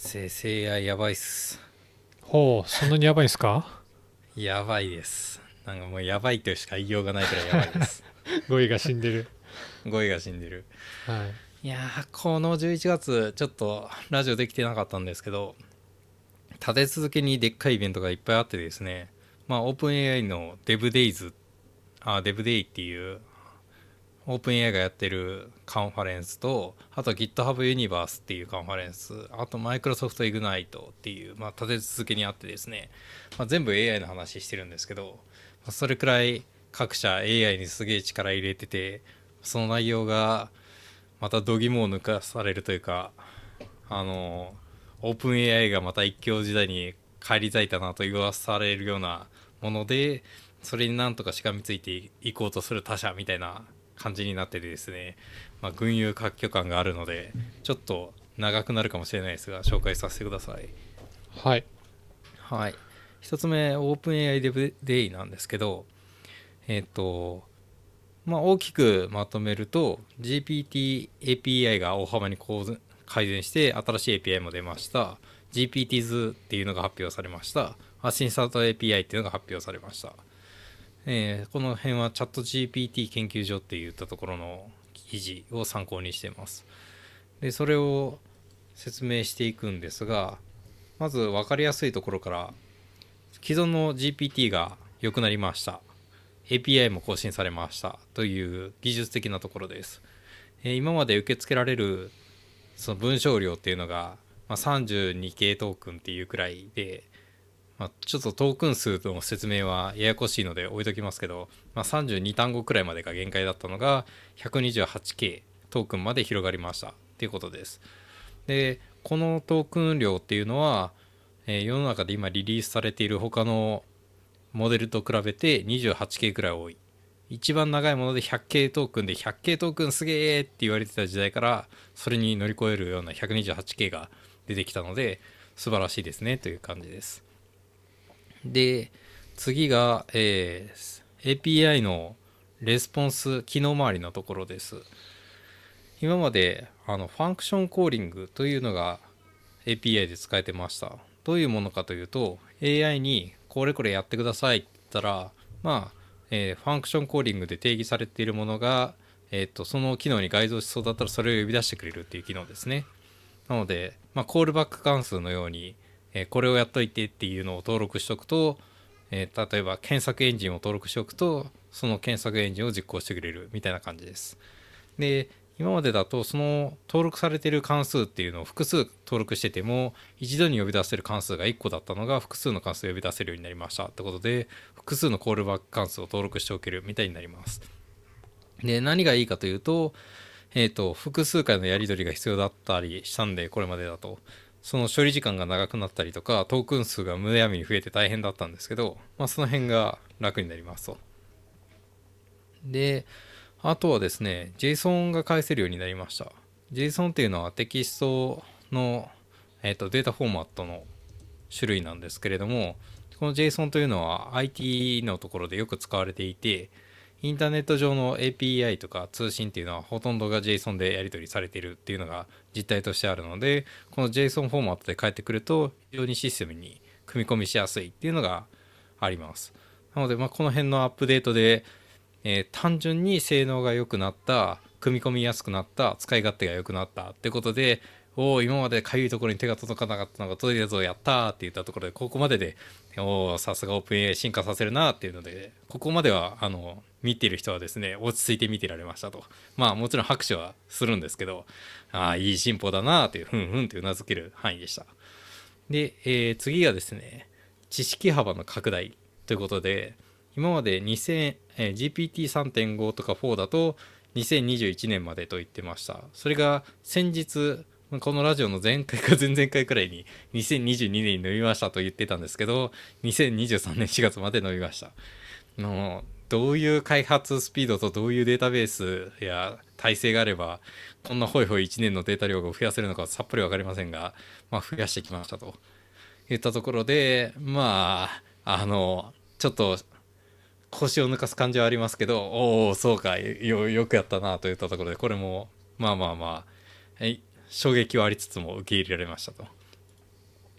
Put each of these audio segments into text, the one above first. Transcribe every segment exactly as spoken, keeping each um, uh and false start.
生成 エーアイ やばいっす。 ほう、そんなにやばいんすか？ やばいです。なんかもうやばいとしか言いようがないくらいやばいです。 語彙が死んでる。 語彙が死んでる。 はい。 いやー、このじゅういちがつ、ちょっとラジオできてなかったんですけど、立て続けにでっかいイベントがいっぱいあってですね、まあ、オープン エーアイ の DevDays、あ、DevDay っていうオープン エーアイ がやってるカンファレンスと、あと GitHub Universe っていうカンファレンス、あと Microsoft Ignite っていう、まあ、立て続けにあってですね、まあ、全部 エーアイ の話してるんですけど、まあそれくらい各社 エーアイ にすげえ力入れてて、その内容がまた度肝を抜かされるというか、あの、オープン エーアイ がまた一強時代に返り咲いたなと言わされるようなもので、それになんとかしがみついていこうとする他社みたいな感じになっててですね、まあ、群雄割拠感があるので、ちょっと長くなるかもしれないですが、紹介させてください。 はい。 はい。一つ目、オープン エーアイ Dev Day なんですけど、えっ、と、まあ、大きくまとめると ジーピーティー エーピーアイ が大幅に改善して新しい エーピーアイ も出ました。 ジーピーティーズ っていうのが発表されました。アシンサート エーピーアイ っていうのが発表されました。えーこの辺はチャット ジーピーティー 研究所っていったところの記事を参考にしています。でそれを説明していくんですが、まず分かりやすいところから、既存の ジーピーティー が良くなりました、 エーピーアイ も更新されましたという技術的なところです。えー今まで受け付けられるその文章量っていうのが、まあ、さんじゅうにケー トークンっていうくらいで、まあ、ちょっとトークン数の説明はややこしいので置いときますけど、まあ、さんじゅうに単語くらいまでが限界だったのが ひゃくにじゅうはちケー トークンまで広がりましたっていうことです。でこのトークン量っていうのは、えー世の中で今リリースされている他のモデルと比べて にじゅうはちケー くらい多い。一番長いもので ひゃくケー トークンで ひゃくケー トークンすげーって言われてた時代から、それに乗り越えるような ひゃくにじゅうはちケー が出てきたので素晴らしいですねという感じです。で次が、えー エーピーアイ のレスポンス機能周りのところです。今まであのファンクションコーリングというのが エーピーアイ で使えてました。どういうものかというと、 エーアイ にこれこれやってくださいって言ったら、まあ、えーファンクションコーリングで定義されているものが、えー、とその機能に該当しそうだったらそれを呼び出してくれるっていう機能ですね。なので、まあ、コールバック関数のように、えーこれをやっといてっていうのを登録しておくと、えー例えば検索エンジンを登録しておくと、その検索エンジンを実行してくれるみたいな感じです。で今までだとその登録されている関数っていうのを複数登録してても一度に呼び出せる関数がいっこだったのが複数の関数を呼び出せるようになりましたってことで、複数のコールバック関数を登録しておけるみたいになります。で何がいいかというと、えっ、と複数回のやり取りが必要だったりしたんで、これまでだとその処理時間が長くなったりとかトークン数がむやみに増えて大変だったんですけど、まあ、その辺が楽になりますと。であとはですね、JSON が返せるようになりました。JSON っていうのはテキストの、えーとデータフォーマットの種類なんですけれども、この JSON というのは アイティー のところでよく使われていて、インターネット上の エーピーアイ とか通信っていうのはほとんどが JSON でやり取りされているっていうのが実態としてあるので、この JSON フォーマットで返ってくると非常にシステムに組み込みしやすいっていうのがあります。なので、まあ、この辺のアップデートで、えー単純に性能が良くなった、組み込みやすくなった、使い勝手が良くなったってことで、おお今までかゆいところに手が届かなかったのが届いたぞやったーって言ったところで、ここまででおおさすがオープン エーアイ 進化させるなーっていうので、ここまではあの見ている人はですね落ち着いて見てられましたと。まあもちろん拍手はするんですけど、ああいい進歩だなーっていうふんふんってうなずける範囲でした。で、えー次がですね、知識幅の拡大ということで、今までにせん、えー ジーピーティーさんてんご とかフォーだとにせんにじゅういちねんまでと言ってました。それが先日、このラジオの前回か前々回くらいににせんにじゅうにねんに伸びましたと言ってたんですけど、にせんにじゅうさんねんしがつまで伸びました。のどういう開発スピードとどういうデータベースや体制があればこんなホイホイいちねんのデータ量が増やせるのかさっぱり分かりませんが、まあ、増やしてきましたといったところで、まああのちょっと腰を抜かす感じはありますけど、おおそうか、よよくやったなといったところで、これもまあまあまあ、はい、衝撃はありつつも受け入れられましたと。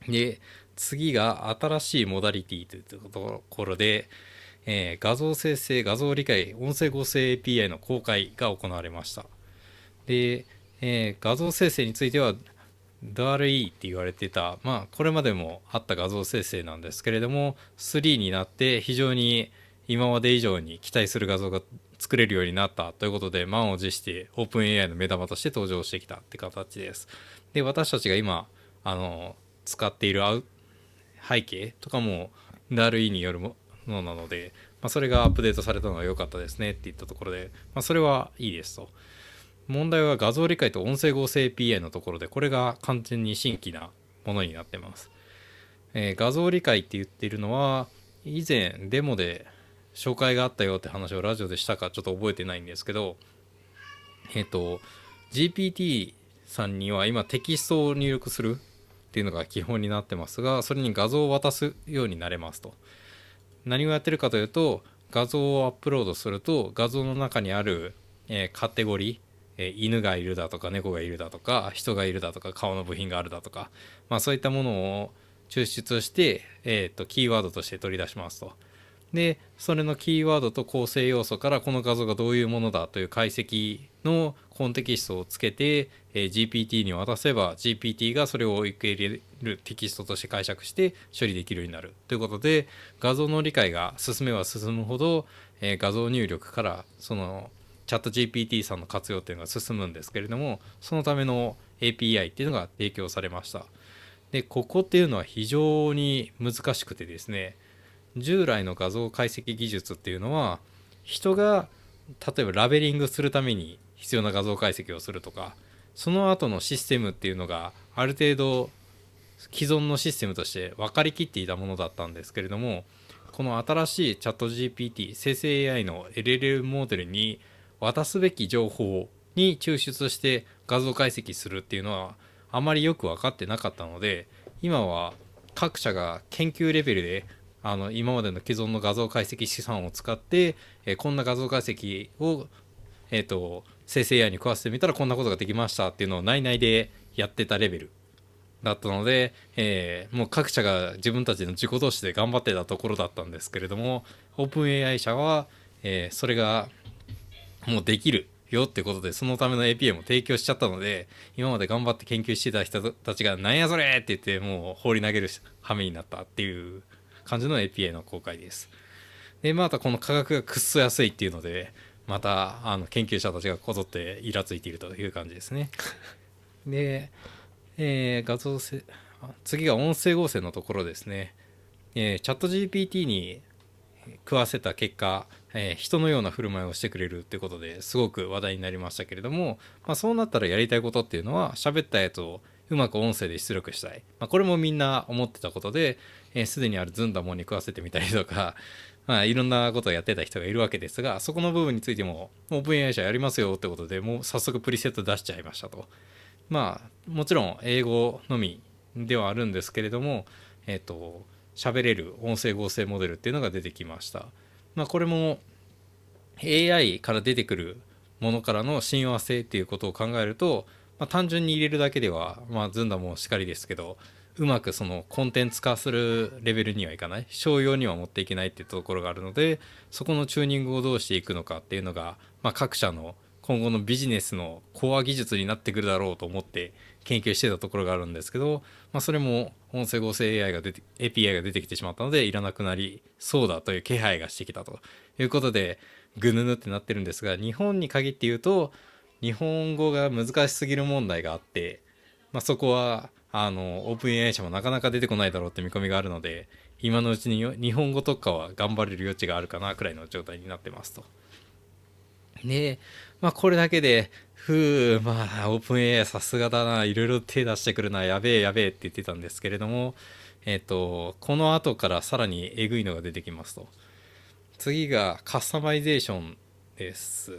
で、次が新しいモダリティというところで、えー画像生成、画像理解、音声合成 エーピーアイ の公開が行われました。で、えー画像生成については ダーアールイー って言われてた、まあこれまでもあった画像生成なんですけれども、スリーになって非常に今まで以上に期待する画像が作れるようになったということで、満を持して オープンエーアイ の目玉として登場してきたって形です。で、私たちが今あの使っているアウ背景とかも ダーアールイー によるものなので、まあ、それがアップデートされたのが良かったですねっていったところで、まあ、それはいいですと。問題は画像理解と音声合成 エーピーアイ のところで、これが完全に新規なものになってます。えー画像理解って言っているのは、以前デモで紹介があったよって話をラジオでしたかちょっと覚えてないんですけど、えっ、と ジーピーティー さんには今テキストを入力するっていうのが基本になってますが、それに画像を渡すようになれますと。何をやってるかというと、画像をアップロードすると画像の中にある、えーカテゴリー、えー犬がいるだとか猫がいるだとか人がいるだとか顔の部品があるだとか、まあ、そういったものを抽出して、えー、とキーワードとして取り出しますと。でそれのキーワードと構成要素からこの画像がどういうものだという解析のコンテキストをつけて、えー ジーピーティー に渡せば ジーピーティー がそれを受け入れるテキストとして解釈して処理できるようになるということで、画像の理解が進めば進むほど、えー画像入力からそのチャット ジーピーティー さんの活用っていうのが進むんですけれども、そのための エーピーアイ っていうのが提供されました。でここっていうのは非常に難しくてですね、従来の画像解析技術っていうのは人が例えばラベリングするために必要な画像解析をするとか、その後のシステムっていうのがある程度既存のシステムとして分かりきっていたものだったんですけれども、この新しいチャット ジーピーティー 生成 エーアイ の エルエルエム モデルに渡すべき情報に抽出して画像解析するっていうのはあまりよく分かってなかったので、今は各社が研究レベルであの今までの既存の画像解析資産を使って、えーこんな画像解析を、えー、と生成 エーアイ に食わせてみたらこんなことができましたっていうのを内々でやってたレベルだったので、えーもう各社が自分たちの自己投資で頑張ってたところだったんですけれども、オープン エーアイ 社は、えーそれがもうできるよってことでそのための エーピーアイ も提供しちゃったので、今まで頑張って研究してた人たちがなんやそれって言ってもう放り投げる羽目になったっていう感じの エーピーアイ の公開です。でまたこの価格がくっそ安いっていうので、またあの研究者たちがこぞってイラついているという感じですね。で、えー画像せ次が音声合成のところですね。えーチャット ジーピーティー に食わせた結果、えー人のような振る舞いをしてくれるってことですごく話題になりましたけれども、まあ、そうなったらやりたいことっていうのは喋ったやつをうまく音声で出力したい、まあ、これもみんな思ってたことで、えーすでにあるずんだもんに食わせてみたりとか、まあ、いろんなことをやってた人がいるわけですが、そこの部分についてもオープン エーアイ 社やりますよってことでもう早速プリセット出しちゃいましたと。まあもちろん英語のみではあるんですけれども、えっ、と喋れる音声合成モデルっていうのが出てきました。まあこれも エーアイ から出てくるものからの親和性っていうことを考えると、まあ、単純に入れるだけではまあずんだもしかりですけど、うまくそのコンテンツ化するレベルにはいかない、商用には持っていけないっていうところがあるので、そこのチューニングをどうしていくのかっていうのが、まあ、各社の今後のビジネスのコア技術になってくるだろうと思って研究してたところがあるんですけど、まあ、それも音声合成 エーアイ が出て エーピーアイ が出てきてしまったのでいらなくなりそうだという気配がしてきたということで、ぐぬぬってなってるんですが、日本に限って言うと日本語が難しすぎる問題があって、まあ、そこはあのオープン エーアイ 社もなかなか出てこないだろうって見込みがあるので、今のうちに日本語特化は頑張れる余地があるかなくらいの状態になってますと。で、まあこれだけで、ふう、まあオープン エーアイ さすがだな、いろいろ手出してくるな、やべえやべえって言ってたんですけれども、えっと、この後からさらにえぐいのが出てきますと。次がカスタマイゼーションです。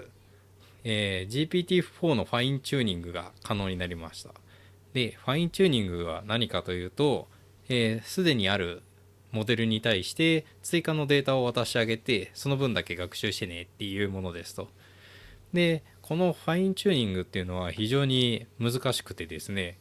えー ジーピーティーフォー のファインチューニングが可能になりました。で、ファインチューニングは何かというと、す、えー、で、にあるモデルに対して追加のデータを渡し上げて、その分だけ学習してねっていうものですと。で、このファインチューニングっていうのは非常に難しくてですね、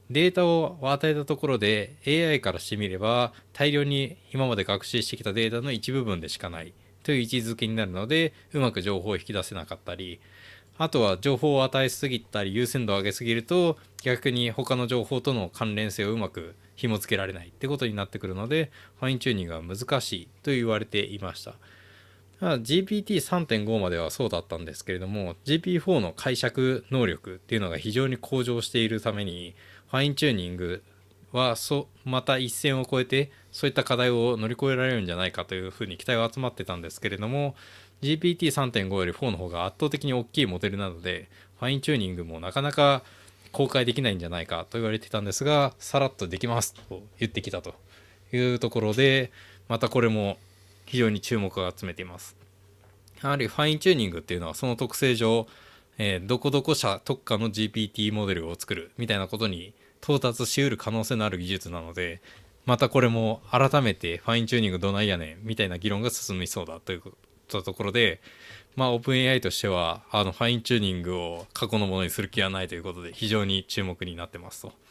データを与えたところで エーアイ からしてみれば大量に今まで学習してきたデータの一部分でしかないという位置づけになるので、うまく情報を引き出せなかったり、あとは情報を与えすぎたり優先度を上げすぎると逆に他の情報との関連性をうまく紐付けられないってことになってくるので、ファインチューニングは難しいと言われていました。ジーピーティーさんてんご まではそうだったんですけれども、 ジーピーフォー の解釈能力っていうのが非常に向上しているために、ファインチューニングはそまた一線を越えてそういった課題を乗り越えられるんじゃないかというふうに期待が集まってたんですけれども、 ジーピーティーさんてんご よりフォーの方が圧倒的に大きいモデルなので、ファインチューニングもなかなか公開できないんじゃないかと言われてたんですが、さらっとできますと言ってきたというところで、またこれも非常に注目が集めています。やはりファインチューニングっていうのはその特性上、えー、どこどこ社特化の ジーピーティー モデルを作るみたいなことに到達しうる可能性のある技術なので、またこれも改めてファインチューニングどないやねんみたいな議論が進みそうだというところで、まあオープン エーアイ としてはあのファインチューニングを過去のものにする気はないということで非常に注目になってますと。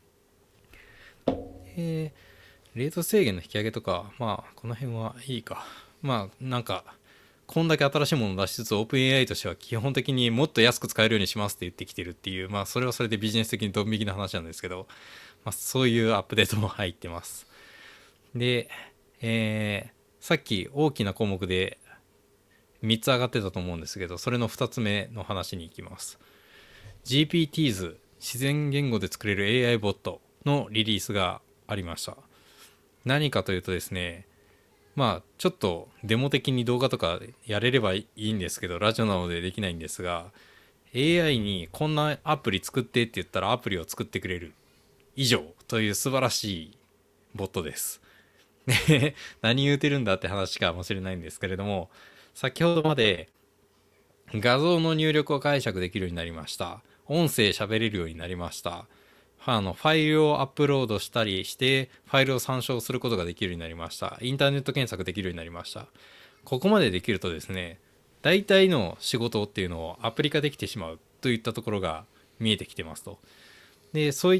えー、レート制限の引き上げとか、まあこの辺はいいか。まあなんかこんだけ新しいものを出しつつ、オープン エーアイ としては基本的にもっと安く使えるようにしますって言ってきてるっていう、まあそれはそれでビジネス的にドン引きな話なんですけど、まあ、そういうアップデートも入ってます。で、えー、さっき大きな項目でみっつ上がってたと思うんですけど、それのふたつめの話に行きます。 ジーピーティーズ 自然言語で作れる エーアイ ボットのリリースがありました。何かというとですね、まあちょっとデモ的に動画とかやれればいいんですけど、ラジオなのでできないんですが、 エーアイ にこんなアプリ作ってって言ったらアプリを作ってくれる以上という素晴らしいボットです。で、何言うてるんだって話かもしれないんですけれども、先ほどまで画像の入力を解釈できるようになりました。音声喋れるようになりました。あのファイルをアップロードしたりしてファイルを参照することができるようになりました。インターネット検索できるようになりました。ここまでできるとですね、大体の仕事っていうのをアプリ化できてしまうといったところが見えてきてますと。で、そういった、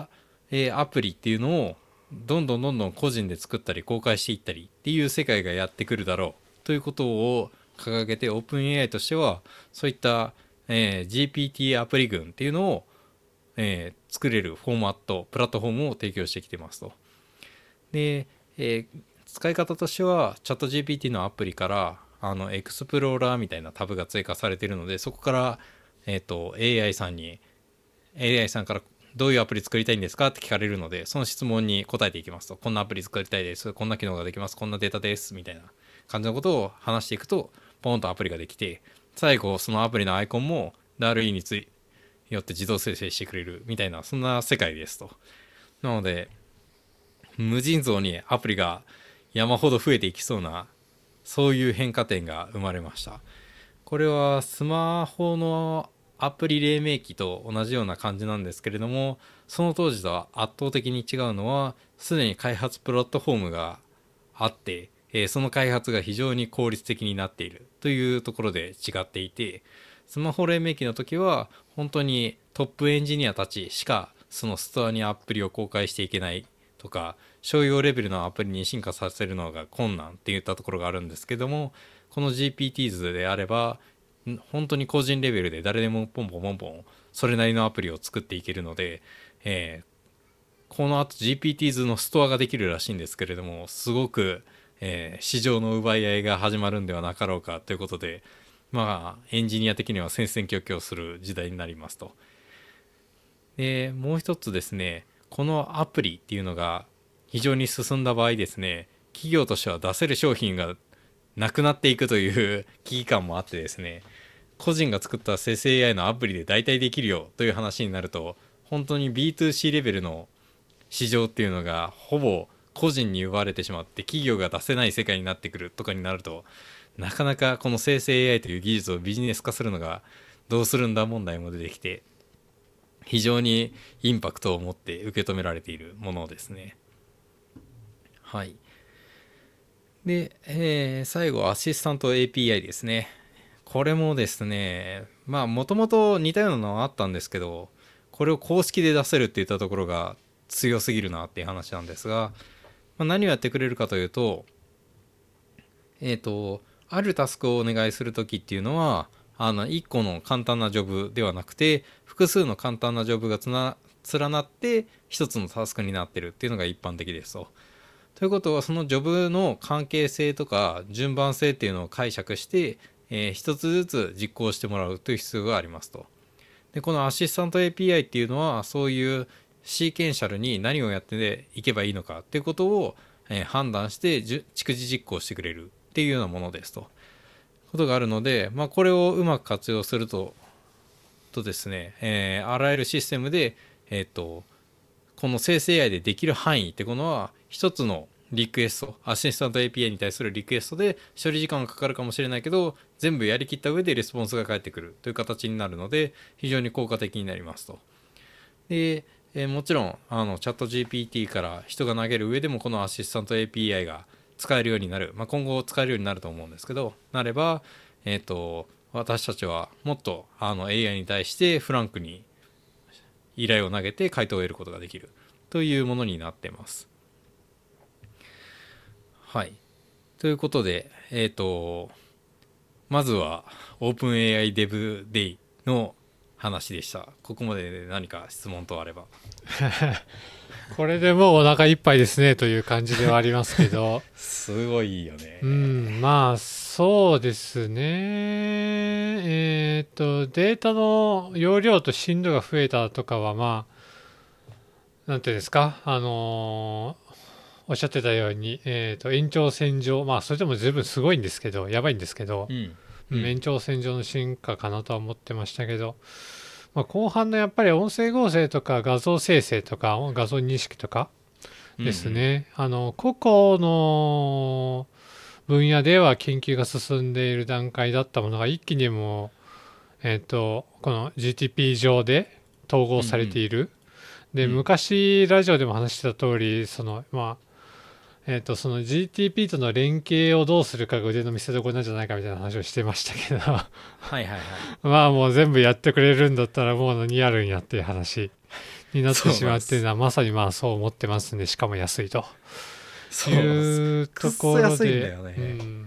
えーアプリっていうのをどんどんどんどん個人で作ったり公開していったりっていう世界がやってくるだろうということを掲げて、オープン エーアイ としてはそういった、えー ジーピーティー アプリ群っていうのをえー作れるフォーマット、プラットフォームを提供してきてますと。で、えー使い方としては、チャット ジーピーティー のアプリから、あの、エクスプローラーみたいなタブが追加されているので、そこから、えっと、エーアイ さんに、エーアイ さんからどういうアプリ作りたいんですかって聞かれるので、その質問に答えていきますと、こんなアプリ作りたいです、こんな機能ができます、こんなデータです、みたいな感じのことを話していくと、ポンとアプリができて、最後、そのアプリのアイコンも ダールイー についよって自動生成してくれるみたいな、そんな世界ですと。なので無尽蔵にアプリが山ほど増えていきそうな、そういう変化点が生まれました。これはスマホのアプリ黎明期と同じような感じなんですけれども、その当時とは圧倒的に違うのは、すでに開発プラットフォームがあって、えーその開発が非常に効率的になっているというところで違っていて、スマホ黎明期の時は本当にトップエンジニアたちしかそのストアにアプリを公開していけないとか、商用レベルのアプリに進化させるのが困難っていったところがあるんですけども、この ジーピーティーズ であれば本当に個人レベルで誰でもポンポンポンポンそれなりのアプリを作っていけるので、えーこの後 ジーピーティーズ のストアができるらしいんですけれども、すごく、えー市場の奪い合いが始まるんではなかろうかということで、まあエンジニア的には戦々恐々する時代になりますと。で、もう一つですね、このアプリっていうのが非常に進んだ場合ですね、企業としては出せる商品がなくなっていくという危機感もあってですね、個人が作った生成 エーアイ のアプリで代替できるよという話になると、本当に ビーツーシー レベルの市場っていうのがほぼ個人に奪われてしまって企業が出せない世界になってくるとかになると、なかなかこの生成 エーアイ という技術をビジネス化するのがどうするんだ問題も出てきて、非常にインパクトを持って受け止められているものですね。はい。で、えー最後アシスタント エーピーアイ ですね。これもですね、まあもともと似たようなのはあったんですけど、 これを公式で出せるっていったところが強すぎるなっていう話なんですが、まあ、何をやってくれるかというと、えっとあるタスクをお願いするときっていうのは、あのいっこの簡単なジョブではなくて複数の簡単なジョブがつな連なってひとつのタスクになってるっていうのが一般的ですと。ということは、そのジョブの関係性とか順番性っていうのを解釈して、えー、一つずつ実行してもらうという必要がありますと。でこのアシスタント エーピーアイ っていうのは、そういうシーケンシャルに何をやっていけばいいのかっていうことを、えー判断して逐次実行してくれるっていうようなものですと。ことがあるので、まあ、これをうまく活用するととですね、えーあらゆるシステムで、えー、とこの生成 エーアイ でできる範囲ってこのは一つのリクエスト、アシスタント エーピーアイ に対するリクエストで処理時間がかかるかもしれないけど、全部やりきった上でレスポンスが返ってくるという形になるので、非常に効果的になりますと。で、えーもちろんあのチャット ジーピーティー から人が投げる上でもこのアシスタント エーピーアイ が使えるようになる、まあ、今後使えるようになると思うんですけど、なれば、えっ、と私たちはもっとあの エーアイ に対してフランクに依頼を投げて回答を得ることができるというものになっています。はい。ということで、えっ、とまずは OpenAI Dev Day の話でした。ここまでで何か質問等あれば。 これでもうお腹いっぱいですねという感じではありますけど、 すごいよね。 うん、まあそうですね。えっと、データの容量と深度が増えたとかは、まあ、なんていうんですか、あのーおっしゃってたように、えっと、延長線上、まあ、それでも十分すごいんですけど、やばいんですけど、 うんうん延長線上の進化かなとは思ってましたけど、まあ、後半のやっぱり音声合成とか画像生成とか画像認識とかですね、あの個々の分野では研究が進んでいる段階だったものが一気にもう、えっとこの ジーティーピー 上で統合されている、でうん昔ラジオでも話してた通り、そのまあえっとその ジーティーピー との連携をどうするかが腕の見せ所なんじゃないかみたいな話をしてましたけどはいはいはい。 まあもう全部やってくれるんだったらもう何やるんやっていう話になってしまうっていうのはまさにまあそう思ってますんで、しかも安いとそういうところくっそ安いんだで、 よね。 うん、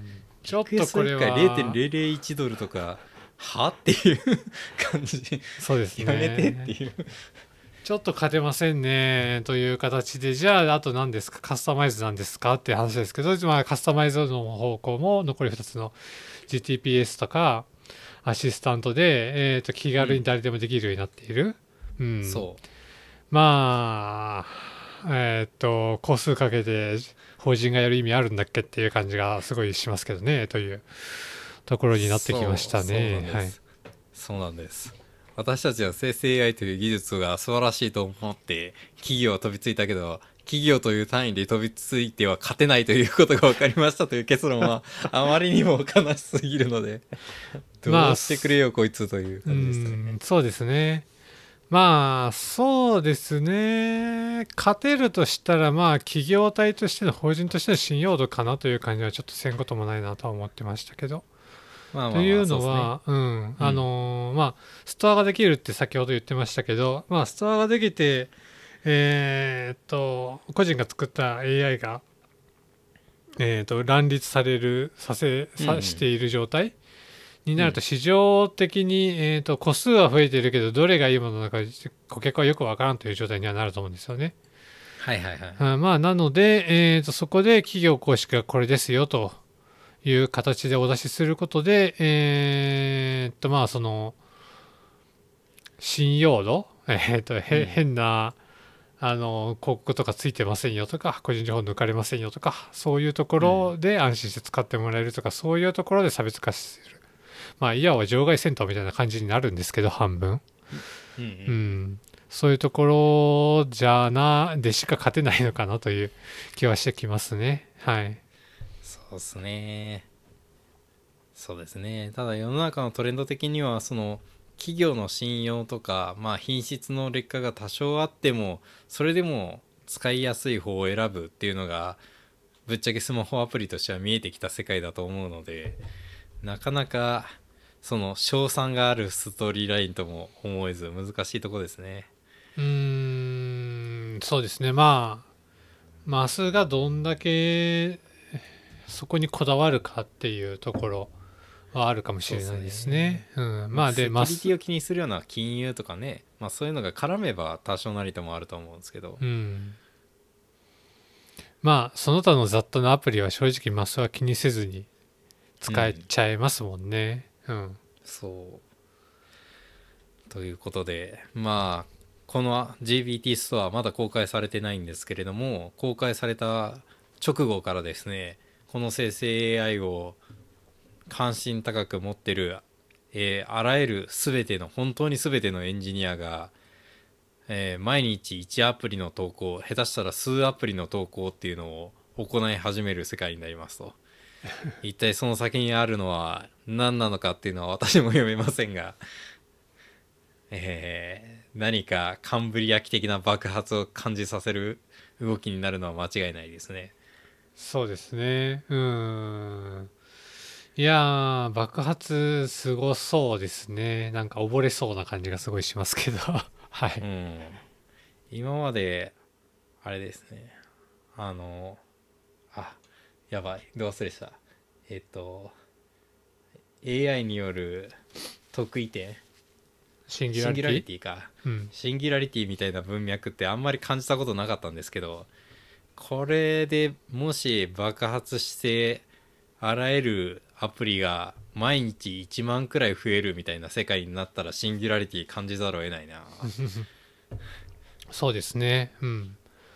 ちょっリクエストいっとこれはかい れいてんぜろぜろいちドルとかはっていう感じ。 そうですやめてってね、 いう。 ちょっと勝てませんねという形で、じゃああと何ですか、カスタマイズなんですかっていう話ですけど、まあ、カスタマイズの方向も残りふたつの ジーティーピーエス とかアシスタントで、えー、と気軽に誰でもできるようになっている、うん、 そうまあえっ、と個数かけて法人がやる意味あるんだっけっていう感じがすごいしますけどねというところになってきましたね。はい。 そうなんです。私たちは生成 エーアイ という技術が素晴らしいと思って企業は飛びついたけど、企業という単位で飛びついては勝てないということが分かりましたという結論はあまりにも悲しすぎるのでどうしてくれよこいつというう感じですね。 んそうですね。まあそうですね。勝てるとしたらまあ企業体としての法人としての信用度かなという感じはちょっとせんこともないなとは思ってましたけど。 まあまあまというあそうですね。 のは、うん、あのーまあ、ストアができるって先ほど言ってましたけど、まあ、ストアができて、えーっと、個人が作った エーアイ が、えーっと、乱立される、させ、 うんうんさしている状態になると、市場的に、えーっと、個数は増えているけど、どれがいいものなのか、顧客はよくわからんという状態にはなると思うんですよね。 はいはいはい。 うんまあ、なので、えーっと、そこで企業公式がこれですよという形でお出しすることで、えーっと、まあ、その、信用度、えーっと、へうん変な、あの、広告とかついてませんよとか、個人情報抜かれませんよとか、そういうところで安心して使ってもらえるとか、そういうところで差別化する。まあ、いわば場外戦闘みたいな感じになるんですけど、半分。 うんううんん。そういうところじゃな、でしか勝てないのかなという気はしてきますね。はい。 そうですね。そうですね。ただ世の中のトレンド的にはその企業の信用とか、まあ、品質の劣化が多少あってもそれでも使いやすい方を選ぶっていうのがぶっちゃけスマホアプリとしては見えてきた世界だと思うので、なかなかその勝算があるストーリーラインとも思えず難しいところですね。 うーん、そうですね。まあ、マスがどんだけそこにこだわるかっていうところはあるかもしそうですれないですね。 ね。うん、 まあまあで、 セキュリテマス、 ィを気にするような金融とかね、まあそういうのが絡めば多少なりともあると思うんですけど。 うん。まあ、その他の雑多なアプリは正直マスは気にせずに使えうん。 ちゃいますもんね。うん。 そう。ということで、まあ、この ジーピーティー ストアまだ公開されてないんですけれども、公開された直後からですね、この生成 エーアイ を関心高く持ってる、えーあらゆる全ての、本当に全てのエンジニアが、えー毎日いちアプリの投稿、下手したら数アプリの投稿っていうのを行い始める世界になりますと。一体その先にあるのは何なのかっていうのは私も読めませんが、えー何かカンブリア紀的な爆発を感じさせる動きになるのは間違いないですね。 そうですね。うん。いやー、爆発すごそうですね。なんか溺れそうな感じがすごいしますけど。はい。 うん。今まで、あれですね。あの、あ、やばい。ど忘れした。えっと、エーアイ による得意点、 シンギュシンギュラリラリティ。 ティか。 うん。 シンギュラリティみたいな文脈ってあんまり感じたことなかったんですけど、これでもし爆発してあらゆるアプリが毎日いちまんくらい増えるみたいな世界になったらシンギュラリティ感じざるを得ないな。 そうですね。うん。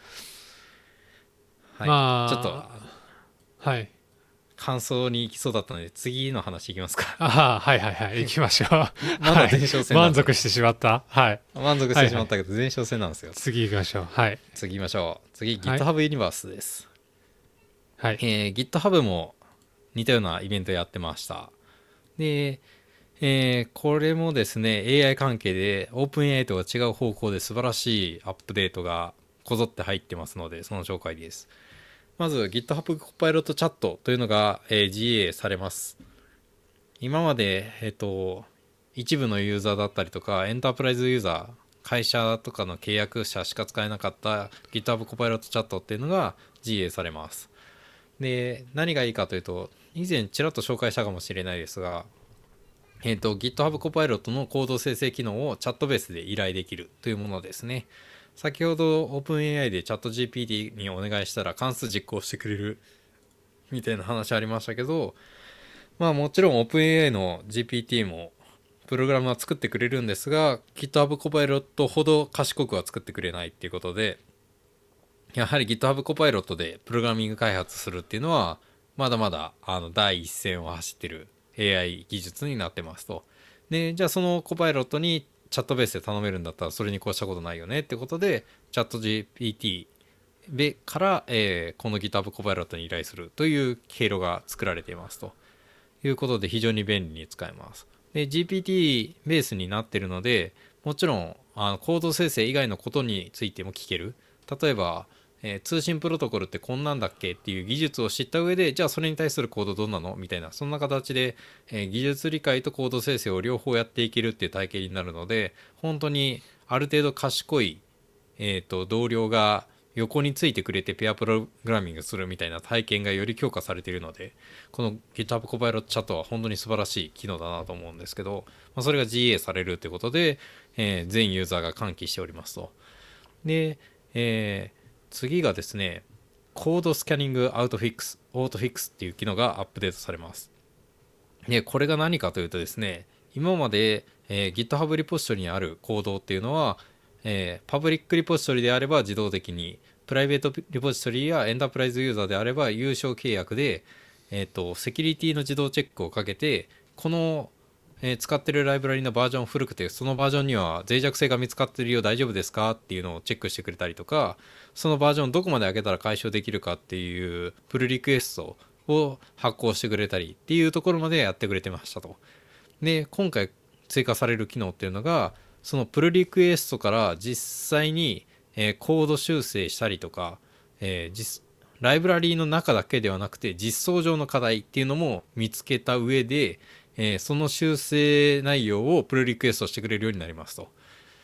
はい。ちょっとまあ、はい。 感想に行きそうだったので次の話いきますか。 ああ、はいはいはい。行きましょう。はい。 まだ前哨戦なんで。 満足してしまった。はい。 満足してしまっはいはい。 たけど前哨戦なんですよ。 次行きましょう。はい。 次行きましょう。次はい。 GitHub Universe です。 はい。 えー GitHub も似たようなイベントやってました。で、えーこれもですね、エーアイ 関係で OpenAI とは違う方向で素晴らしいアップデートがこぞって入ってますので、その紹介です。まず GitHub Copilot Chat というのが、えー ジーエー されます。今まで、えっと、一部のユーザーだったりとか、エンタープライズユーザー、会社とかの契約者しか使えなかった GitHub Copilot Chat っていうのが ジーエー されます。で、何がいいかというと、以前ちらっと紹介したかもしれないですが、えっと、GitHub Copilot のコード生成機能をチャットベースで依頼できるというものですね。先ほど OpenAI でチャット ジーピーティー にお願いしたら関数実行してくれるみたいな話ありましたけど、まあもちろん OpenAI の ジーピーティー もプログラムは作ってくれるんですが、GitHub Copilot ほど賢くは作ってくれないっていうことで、やはり GitHub Copilot でプログラミング開発するっていうのは、まだまだあの第一線を走ってる エーアイ 技術になってますと。で、じゃあその Copilot にチャットベースで頼めるんだったらそれに越したことないよねってことで、チャット ジーピーティー でから、えーこの GitHub Copilot に依頼するという経路が作られていますということで非常に便利に使えます。で、ジーピーティー ベースになっているので、もちろんあのコード生成以外のことについても聞ける。例えば、えー通信プロトコルってこんなんだっけっていう技術を知った上で、じゃあそれに対するコードどんなのみたいな、そんな形で、えー技術理解とコード生成を両方やっていけるっていう体系になるので、本当にある程度賢い、えーと同僚が横についてくれてペアプログラミングするみたいな体験がより強化されているので、この GitHub Copilot Chat は本当に素晴らしい機能だなと思うんですけど、まあ、それが ジーエー されるということで、えー全ユーザーが喚起しておりますと。で、えー次がですね、コードスキャニングアウトフィックス、オートフィックスっていう機能がアップデートされます。で、これが何かというとですね、今まで、えー GitHub リポジトリにあるコードっていうのは、えーパブリックリポジトリであれば自動的に、プライベートリポジトリやエンタープライズユーザーであれば有償契約で、えっと、セキュリティの自動チェックをかけて、この、えー使ってるライブラリのバージョン古くて、そのバージョンには脆弱性が見つかってるよ、大丈夫ですかっていうのをチェックしてくれたりとか、そのバージョンどこまで上げたら解消できるかっていうプルリクエストを発行してくれたりっていうところまでやってくれてましたと。で、今回追加される機能っていうのが、そのプルリクエストから実際に、えーコード修正したりとか、えー実ライブラリーの中だけではなくて実装上の課題っていうのも見つけた上で、えーその修正内容をプルリクエストしてくれるようになりますと。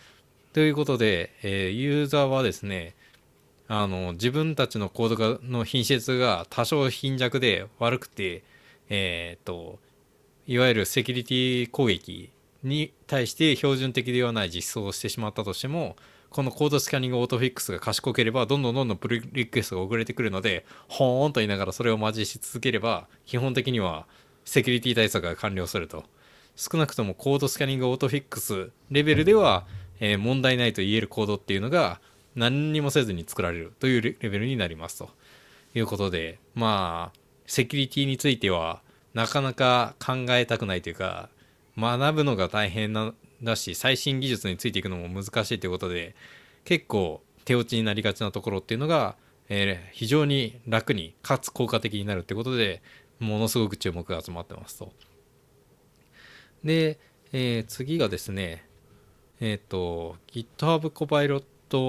ということで、えーユーザーはですね、あの自分たちのコードがの品質が多少貧弱で悪くて、えー、といわゆるセキュリティ攻撃に対して標準的ではない実装をしてしまったとしても、このコードスキャニングオートフィックスが賢ければどんどんどんどんプルリクエストが遅れてくるので、ほーんと言いながらそれをマジし続ければ基本的にはセキュリティ対策が完了すると。少なくともコードスキャニングオートフィックスレベルでは、えー問題ないと言えるコードっていうのが何にもせずに作られるというレベルになりますということで、まあセキュリティについてはなかなか考えたくないというか、学ぶのが大変なだし最新技術についていくのも難しいということで、結構手落ちになりがちなところっていうのが、えー非常に楽にかつ効果的になるってことで、ものすごく注目が集まってますと。で、えー次がですね、えっ、と GitHub Copilot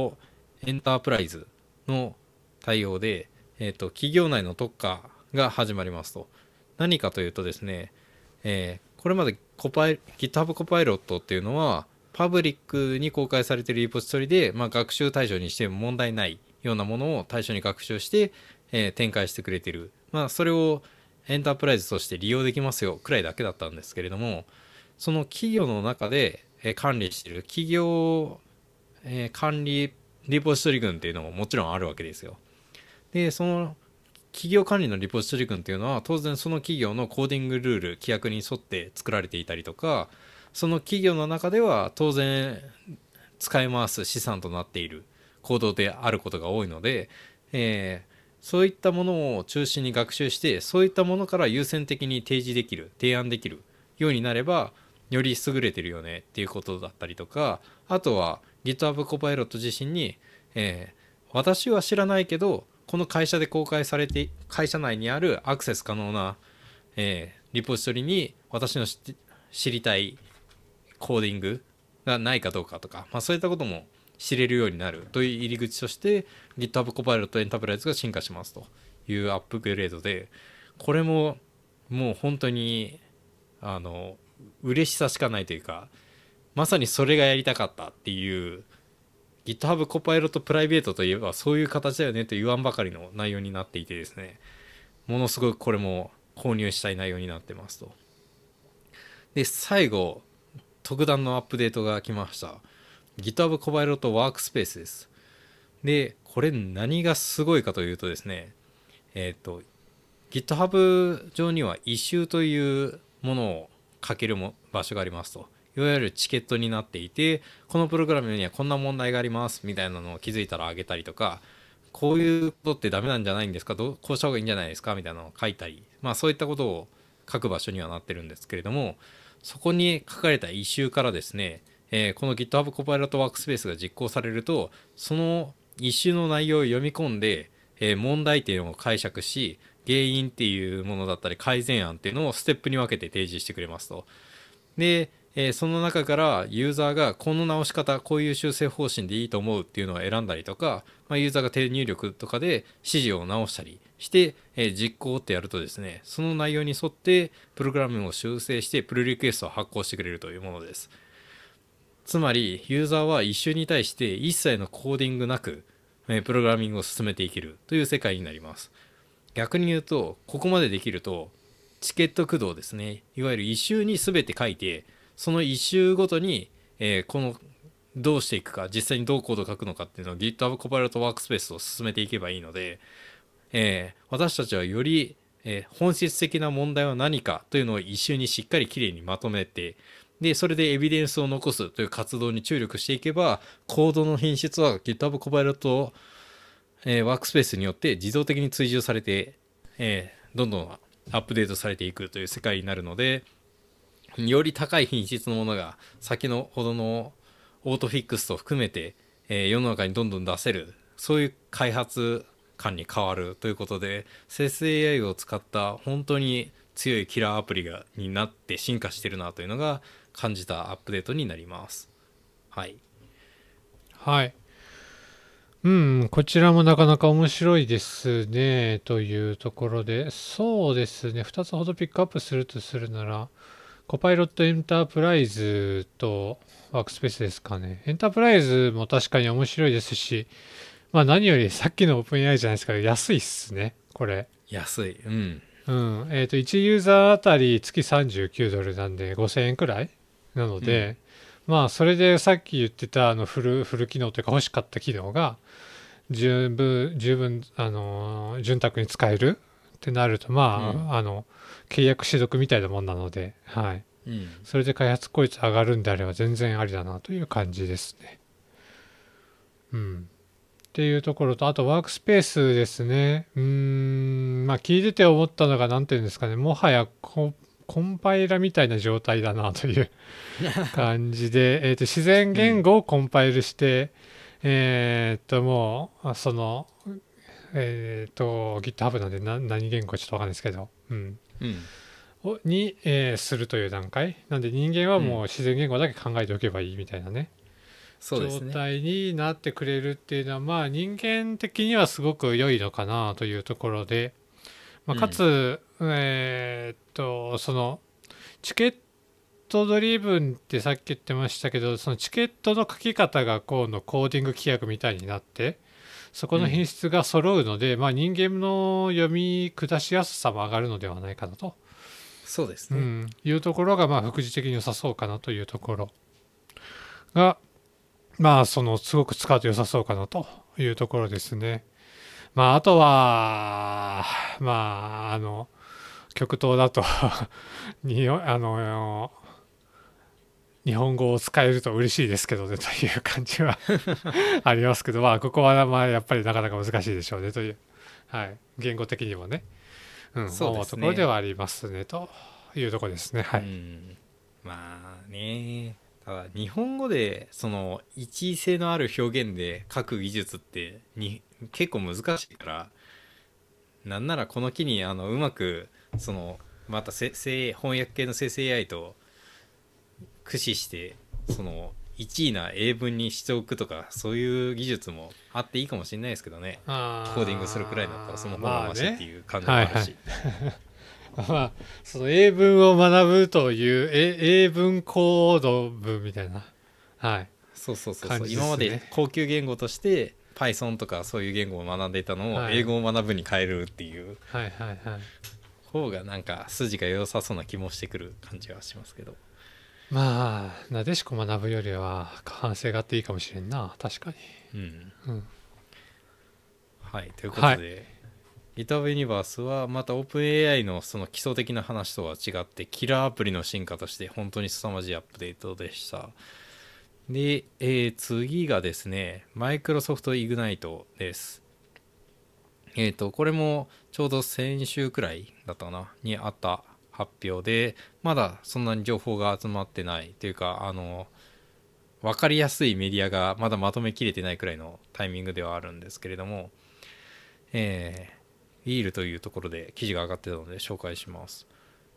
Enterprise の対応で、えっ、と企業内の特化が始まりますと。何かというとですね、えーこれまでコパイ GitHub Copilot っていうのはパブリックに公開されているリポジトリで、まあ、学習対象にしても問題ないようなものを対象に学習して、えー展開してくれている、まあ、それをエンタープライズとして利用できますよくらいだけだったんですけれども、その企業の中で、えー管理している企業、えー管理リポジトリ群っていうのももちろんあるわけですよ。でその企業管理のリポジトリ群っていうのは当然その企業のコーディングルール規約に沿って作られていたりとか、その企業の中では当然使い回す資産となっているコードであることが多いので、えーそういったものを中心に学習して、そういったものから優先的に提示できる提案できるようになればより優れてるよねっていうことだったりとか、あとは GitHub Copilot 自身に、えー私は知らないけどこの会社で公開されて会社内にあるアクセス可能な、えーリポジトリに私の知知りたいコーディングがないかどうかとか、まあ、そういったことも知れるようになるという入り口として GitHub Copilot Enterprise が進化しますというアップグレードで、これももう本当にあの嬉しさしかないというか、まさにそれがやりたかったっていう、 GitHub Copilot プライベートといえばそういう形だよねと言わんばかりの内容になっていてですね、ものすごくこれも購入したい内容になってますと。で最後特段のアップデートが来ました。 GitHub Copilot Workspace です。でこれ何がすごいかというとですね、えっ、と GitHub 上にはイシューというものを書けるも場所がありますと。いわゆるチケットになっていて、このプログラムにはこんな問題がありますみたいなのを気づいたらあげたりとか、こういうことってダメなんじゃないんですか、どうこうした方がいいんじゃないですかみたいなのを書いたり、まあそういったことを書く場所にはなってるんですけれども、そこに書かれたイシューからですね、えーこの GitHub Copilot Workspace が実行されると、そのイシューの内容を読み込んで、えー問題点を解釈し、原因っていうものだったり改善案っていうのをステップに分けて提示してくれますと。で、えーその中からユーザーがこの直し方、こういう修正方針でいいと思うっていうのを選んだりとか、まあ、ユーザーが手入力とかで指示を直したりして、えー実行ってやるとですね、その内容に沿ってプログラムを修正してプルリクエストを発行してくれるというものです。つまりユーザーは一周に対して一切のコーディングなく、えープログラミングを進めていけるという世界になります。逆に言うと、ここまでできるとチケット駆動ですね、いわゆる一周に全て書いて、その一周ごとに、えーこのどうしていくか、実際にどうコードを書くのかっていうのを GitHub Copilot Workspace を進めていけばいいので、えー私たちはより、えー本質的な問題は何かというのを一周にしっかりきれいにまとめて、でそれでエビデンスを残すという活動に注力していけば、コードの品質は GitHub Copilot、えーワークスペースによって自動的に追従されて、えーどんどんアップデートされていくという世界になるので、より高い品質のものが先のほどのオートフィックスと含めて、えー世の中にどんどん出せる、そういう開発感に変わるということで、生成 エーアイ を使った本当に強いキラーアプリがになって進化してるなというのが感じたアップデートになります。はい。 はい。うん、こちらもなかなか面白いですね、というところで、そうですね、ふたつほどピックアップするとするなら、 コパイロットエンタープライズとワークスペースですかね。エンタープライズも確かに面白いですし、まあ何よりさっきのオープン エーアイ じゃないですか、安いっすね、これ。 安い。うん。 うん。えっ、と、いちユーザーあたり月さんじゅうきゅうドルなんでごせんえんくらいなので、うん、まあそれでさっき言ってたあのフル、フル機能というか欲しかった機能が十分、十分、あのー、潤沢に使えるってなると、まあ、うん、あの、契約取得みたいなもんなので、はい。 うん、 それで開発効率上がるんであれば全然ありだなという感じですね。うん。っていうところと、あとワークスペースですね。うーん、まあ聞いてて思ったのが何ていうんですかね、もはやココンパイラみたいな状態だなという感じで、えーと自然言語をコンパイルして、うん、えっともう、その、えっと GitHub なんで何何言語かちょっとわかんないですけど、うん。 うんをに、えーするという段階なんで、人間はもう自然言語だけ考えておけばいいみたいなね、うん、状態になってくれるっていうのは、まあ人間的にはすごく良いのかなというところで、まあ、かつ、うん、えーっとそのチケットドリブンってさっき言ってましたけど、そのチケットの書き方がこうのコーディング規約みたいになってそこの品質が揃うので、うん、まあ人間の読み下しやすさも上がるのではないかなと。 そうですね、 うん、いうところがまあ副次的に良さそうかなというところが、まあそのすごく使うと良さそうかなというところですね。まああとはまああの極東だとにあの日本語を使えると嬉しいですけどねという感じはありますけど、まあここはまあやっぱりなかなか難しいでしょうねという、はい、言語的にもね、うん、そうですね、思うところではありますねというところですね。はい。うん、 まあね、ただ日本語でその一位性のある表現で書く技術ってに結構難しいから、なんならこの機にあのうまくそのまたせせ翻訳系の生成 エーアイ と駆使してそのいちいな英文にしておくとか、そういう技術もあっていいかもしれないですけどね。コーディングするくらいだったらその方がマシっていう感じもあるし、 まあ、ねはいはい、まあその英文を学ぶという英文コード文みたいな、はい、 そうそうそうそう、ね、今まで高級言語として Python とかそういう言語を学んでいたのを英語を学ぶに変えるっていう方がなんか筋が良さそうな気もしてくる感じはしますけど、 まあなでしこ学ぶよりは反省があっていいかもしれんな、確かに。うん、うん、 はいということで、はい、GitHub Universe はまた OpenAI のその基礎的な話とは違ってキラーアプリの進化として本当に凄まじいアップデートでした。で、えー、次がですね、Microsoft Ignite です。えっと、これもちょうど先週くらいだったかな、にあった発表で、まだそんなに情報が集まってないというか、あの、分かりやすいメディアがまだまとめきれてないくらいのタイミングではあるんですけれども、えー、ビールというところで記事が上がってたので紹介します。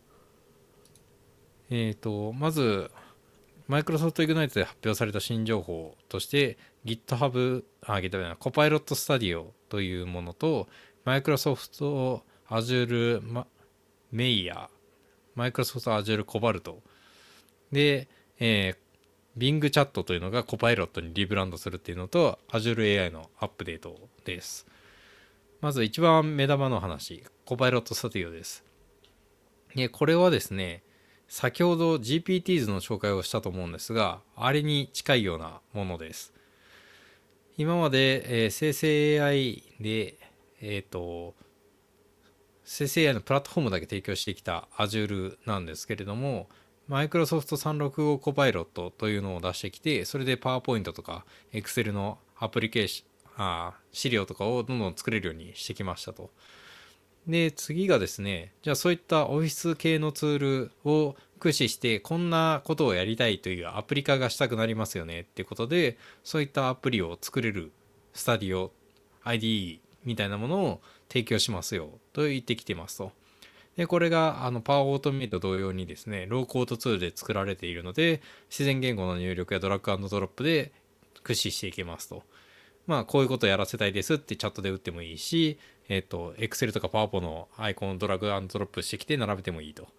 えっと、まず、マイクロソフト Ignite で発表された新情報として GitHub、あ、GitHub じゃない、コパイロットスタディオというものと、マイクロソフト Azure メイヤー、マイクロソフト Azure コバルトで、えー、Bing チャットというのがコパイロットにリブランドするっていうのと Azure エーアイ のアップデートです。まず一番目玉の話、コパイロットスタディオです。で、これはですね、先ほど ジーピーティーズ の紹介をしたと思うんですが、あれに近いようなものです。今まで、えー、生成 エーアイ で、えっと、生成 エーアイ のプラットフォームだけ提供してきた Azure なんですけれども、Microsoft さんろくご Copilot というのを出してきて、それで PowerPoint とか Excel のアプリケーション、あ資料とかをどんどん作れるようにしてきましたと。で、次がですね、じゃあそういったオフィス系のツールを駆使してこんなことをやりたいというアプリ化がしたくなりますよねっていうことで、そういったアプリを作れるスタディオ アイディー みたいなものを提供しますよと言ってきてますと。で、これがあのパワーオートメイト同様にですね、ローコードツールで作られているので、自然言語の入力やドラッグ&ドロップで駆使していけますと。まあこういうことをやらせたいですってチャットで打ってもいいし、えっと Excel とか PowerPoint のアイコンをドラッグ&ドロップしてきて並べてもいいと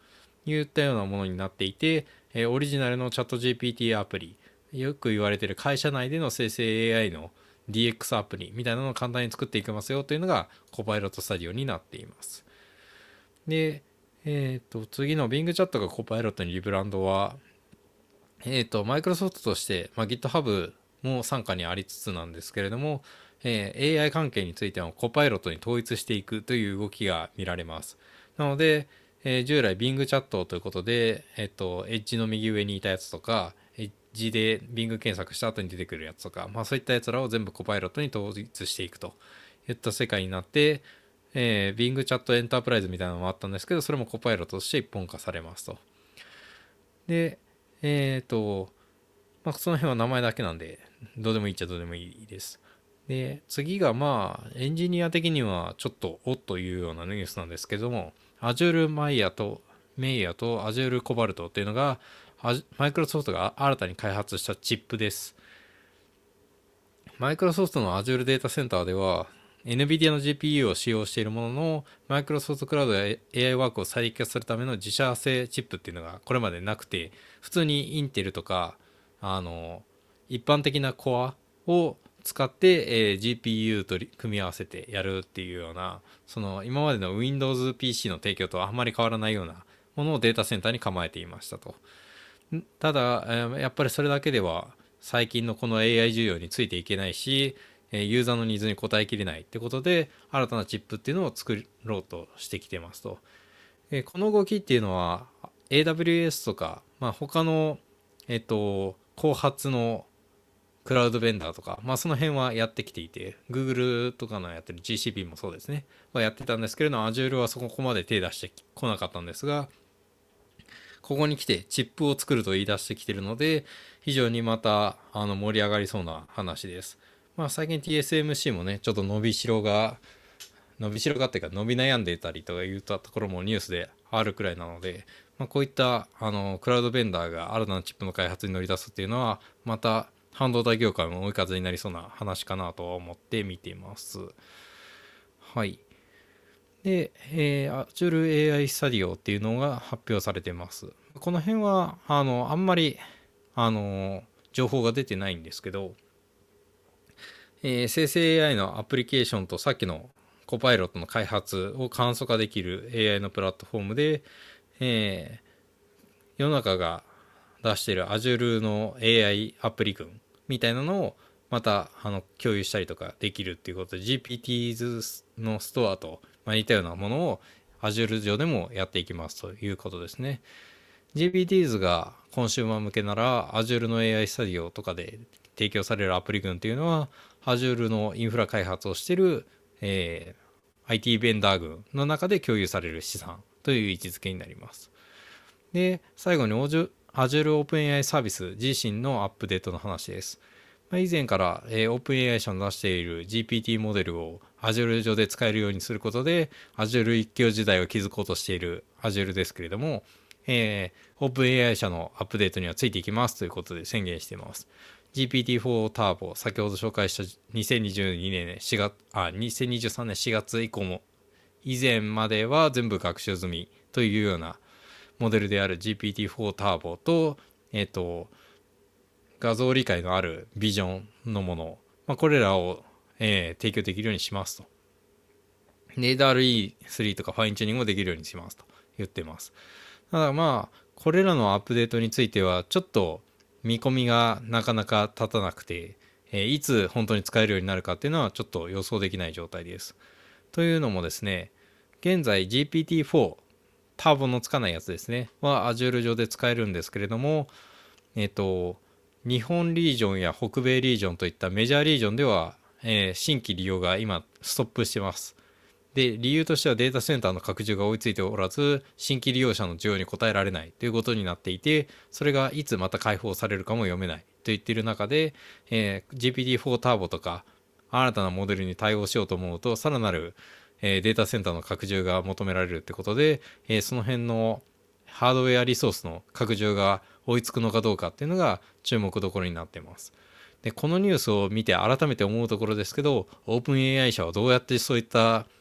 いったようなものになっていて、えーオリジナルのチャット ジーピーティー アプリ、よく言われている会社内での生成 エーアイ の ディーエックス アプリみたいなのを簡単に作っていきますよというのがコパイロットスタジオになっています。で、えっ、と次の Bing チャットがコパイロットにリブランドは、えっ、とマイクロソフトとして、まあ、GitHub も傘下にありつつなんですけれども、えー エーアイ 関係についてはコパイロットに統一していくという動きが見られます。なので、えー従来 Bing チャットということで、えっ、と、エッジの右上にいたやつとか、エッジで Bing 検索した後に出てくるやつとか、まあそういったやつらを全部コパイロットに統一していくといった世界になって、えー、Bing チャットエンタープライズみたいなのもあったんですけど、それもコパイロットとして一本化されますと。で、えっ、と、まあその辺は名前だけなんで、どうでもいいっちゃどうでもいいです。で、次がまあ、エンジニア的にはちょっとおっというようなニュースなんですけども、Azure マイヤと、メイヤと Azure Cobalt っていうのが、マイクロソフトが新たに開発したチップです。マイクロソフトの Azure データセンターでは、NVIDIA の ジーピーユー を使用しているものの、マイクロソフトクラウドや エーアイ ワークを最適化するための自社製チップっていうのがこれまでなくて、普通にインテルとか、あの、一般的なコアを使って、えー ジーピーユー と組み合わせてやるっていうような、その今までの Windows ピーシー の提供とあまり変わらないようなものをデータセンターに構えていましたと。ただ、えーやっぱりそれだけでは最近のこの エーアイ 需要についていけないし、えーユーザーのニーズに応えきれないってことで、新たなチップっていうのを作ろうとしてきてますと。えーこの動きっていうのは エーダブリューエス とか、まあ、他の、えっと、後発のクラウドベンダーとか、まあその辺はやってきていて、Google とかのやってる ジーシーピー もそうですね、はやってたんですけれども、Azure はそこまで手出してこなかったんですが、ここに来てチップを作ると言い出してきてるので、非常にまたあの盛り上がりそうな話です。まあ最近 ティーエスエムシー もね、ちょっと伸びしろが、伸びしろがっていうか伸び悩んでいたりとか言ったところもニュースであるくらいなので、まあ、こういったあのクラウドベンダーが新たなチップの開発に乗り出すっていうのは、また半導体業界も追い風になりそうな話かなと思って見ています。はい。で、えー、Azure エーアイ Studio っていうのが発表されています。この辺は、あの、あんまり、あの、情報が出てないんですけど、えー生成 エーアイ のアプリケーションとさっきのコパイロットの開発を簡素化できる エーアイ のプラットフォームで、えー世の中が出している Azure の エーアイ アプリ群みたいなのをまたあの共有したりとかできるっていうことで ジーピーティーズ のストアと似たようなものを Azure 上でもやっていきますということですね。ジーピーティーズ がコンシューマー向けなら Azure の エーアイ スタジオとかで提供されるアプリ群っていうのは Azure のインフラ開発をしている、えー、アイティー ベンダー群の中で共有される資産という位置づけになります。で、最後に Azure OpenAI サービス自身のアップデートの話です。以前から、えー、OpenAI 社の出している ジーピーティー モデルを Azure 上で使えるようにすることで Azure 一強時代を築こうとしている Azure ですけれども、えー、OpenAI 社のアップデートにはついていきますということで宣言しています。ジーピーティーフォー Turbo、先ほど紹介したにせんにじゅうにねんしがつ、あ、にせんにじゅうさんねんしがつ以降も、以前までは全部学習済みというようなモデルである ジーピーティーフォー Turbo と、えっと、画像理解のあるビジョンのもの、まあ、これらを、えー提供できるようにしますと。で エーダブリューイースリー とかファインチューニングもできるようにしますと言ってます。ただまあ、これらのアップデートについては、ちょっと見込みがなかなか立たなくて、えーいつ本当に使えるようになるかっていうのはちょっと予想できない状態です。というのもですね、現在 ジーピーティーフォー、ターボのつかないやつですね、は Azure 上で使えるんですけれども、えっと、日本リージョンや北米リージョンといったメジャーリージョンでは、えー新規利用が今ストップしてます。で、理由としてはデータセンターの拡充が追いついておらず、新規利用者の需要に応えられないということになっていて、それがいつまた開放されるかも読めないと言っている中で、えー ジーピーティーフォー ターボとか新たなモデルに対応しようと思うと、さらなる、えーデータセンターの拡充が求められるってことで、えーその辺のハードウェアリソースの拡充が追いつくのかどうかっていうのが注目どころになっています。で、このニュースを見て改めて思うところですけど、オープン エーアイ 社はどうやってそういった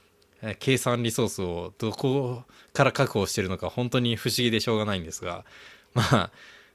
計算リソースをどこから確保してるのか本当に不思議でしょうがないんですが、まあ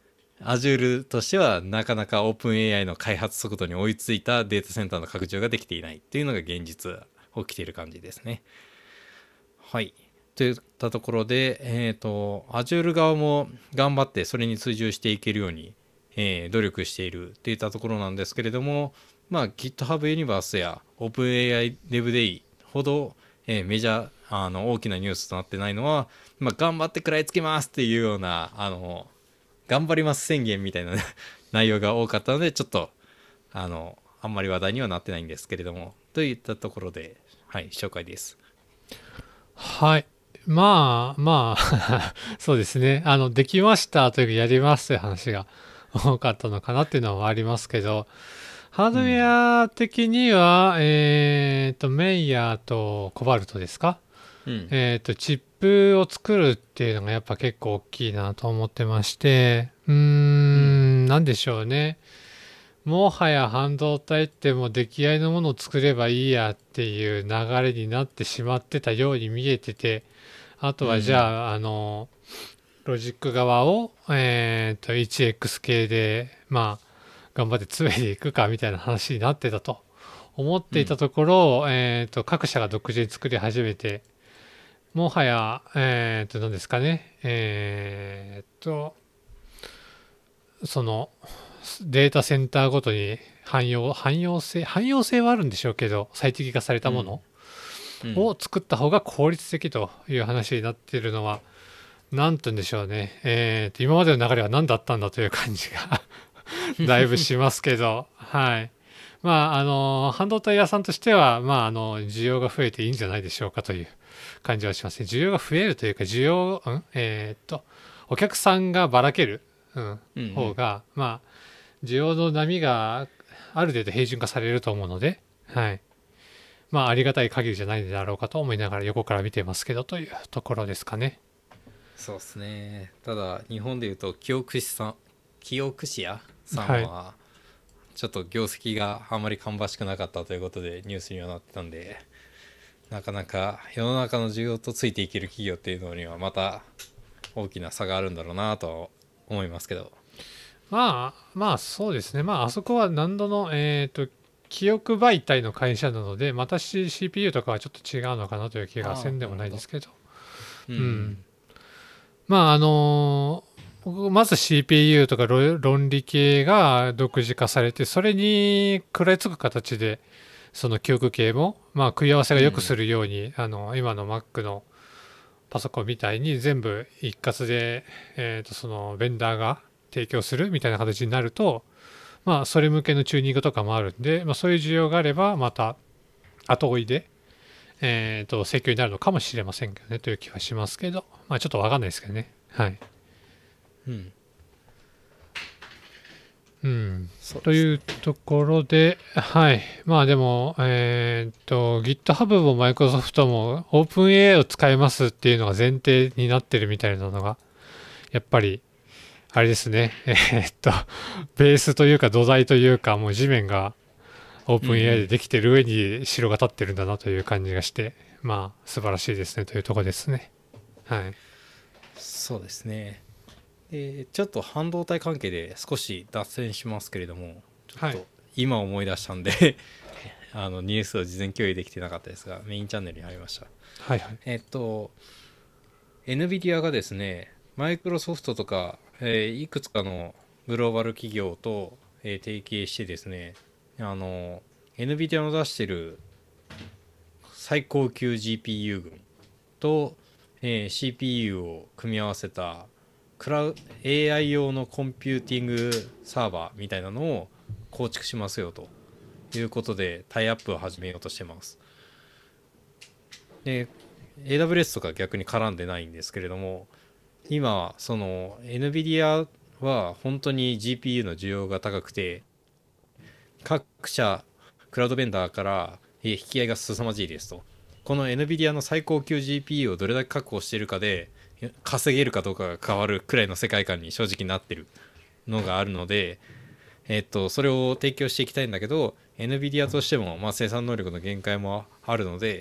Azure としてはなかなか OpenAI の開発速度に追いついたデータセンターの拡充ができていないっていうのが現実起きている感じですね。はい。といったところで、えっと、Azure 側も頑張ってそれに追従していけるように、えー努力しているっていったところなんですけれども、まあ GitHub Universe や OpenAI DevDay ほど、えーメジャー、あの、大きなニュースとなってないのは、まあ頑張って食らいつきますっていうような、あの、頑張ります宣言みたいな内容が多かったので、ちょっと、あの、あんまり話題にはなってないんですけれども、といったところで、はい、紹介です。 はい。まあまあそうですね。あの、できましたというか、やりますという話が多かったのかなっていうのはありますけど、ハードウうん。 ェア的には、えっと、メイヤーとコバルトですか？ うん。 えっと、チップを作るっていうのがやっぱ結構大きいなと思ってまして、うーうん。 ん、なんでしょうね。もはや半導体ってもう出来合いのものを作ればいいやっていう流れになってしまってたように見えてて、あとうん。うはじん。 ゃあ、あの、ロジック側を、えっと、ワンエックス 系で、まあ、頑張って詰めていくかみたいな話になってたと思っていたうん。 ところ、えっと、各社が独自に作り始めて、もはや、えっと、何ですかね、えっと、その、データセンターごとに汎用、汎用性、汎用性はあるんでしょうけど、最適化されたものうん。 を作った方が効率的という話になっているのは、なんて言うんでしょうね。えーと、今までの流れは何だったんだという感じがだいぶしますけど、はい。まあ、あの、半導体屋さんとしては、まあ、あの、需要が増えていいんじゃないでしょうかという感じはしますね。需要が増えるというか、需要、んえーっと、お客さんがばらける、うん、 うん。うん。 方が、まあ、需要の波がある程度平準化されると思うので、はい。まあ、ありがたい限りじゃないだろうかと思いながら横から見てますけどというところですかね。 そうですね。ただ、日本でいうと、清串さん、清串屋さんはい。 は、ちょっと業績があまり芳しくなかったということでニュースにはなってたんで、なかなか世の中の需要とついていける企業っていうのにはまた大きな差があるんだろうなとは思いますけど。 まあ、まあそうですね。まああそこは何度の、えっと、記憶媒体の会社なので、また シーピーユー とかはちょっと違うのかなという気がせああ、 んでもなるほど。 ないですけど。 うんううん。 ん。 まああの僕まず シーピーユー とかろ論理系が独自化されて、それに食らいつく形で、その記憶系も、まあ食い合わせが良くすうんるように、あの、今の Mac のパソコンみたいに全部一括で、えっと、そのベンダーが提供するみたいな形になると、まあ、それ向けのチューニングとかもあるんで、まあ、そういう需要があれば、また後追いで、えー、と、請求になるのかもしれませんけどね、という気はしますけど、まあ、ちょっとわかんないですけどね。はい。 うん。 うん。というそうですね。 ところで、はい。まあでも、えっと、GitHub も Microsoft も OpenAI を使えますっていうのが前提になってるみたいなのが、やっぱり、あれですね。えーっと、ベースというか土台というか、もう地面がオーうんうプン エーアイ でん。 できてる上に城が立ってるんだなという感じがして、まあ、素晴らしいですねというところですね。はい。 そうですね。で、ちょっと半導体関係で少し脱線しますけれども、ちょっはい。 と今思い出したんであのニュースを事前共有できてなかったですが、メインチャンネルに入りました。 はいはい。 えっと、NVIDIA がですね、マイクロソフトとか、えーいくつかのグローバル企業と、えー提携してですね、あの、NVIDIA の出してる最高級 ジーピーユー 群と、えー シーピーユー を組み合わせたクラウ エーアイ 用のコンピューティングサーバーみたいなのを構築しますよということでタイアップを始めようとしてます。で、エーダブリューエス とか逆に絡んでないんですけれども、今その NVIDIA は本当に ジーピーユー の需要が高くて、各社クラウドベンダーから引き合いが凄まじいですと。この NVIDIA の最高級 ジーピーユー をどれだけ確保しているかで稼げるかどうかが変わるくらいの世界観に正直なってるのがあるので、えっと、それを提供していきたいんだけど NVIDIA としても、まあ、生産能力の限界もあるので、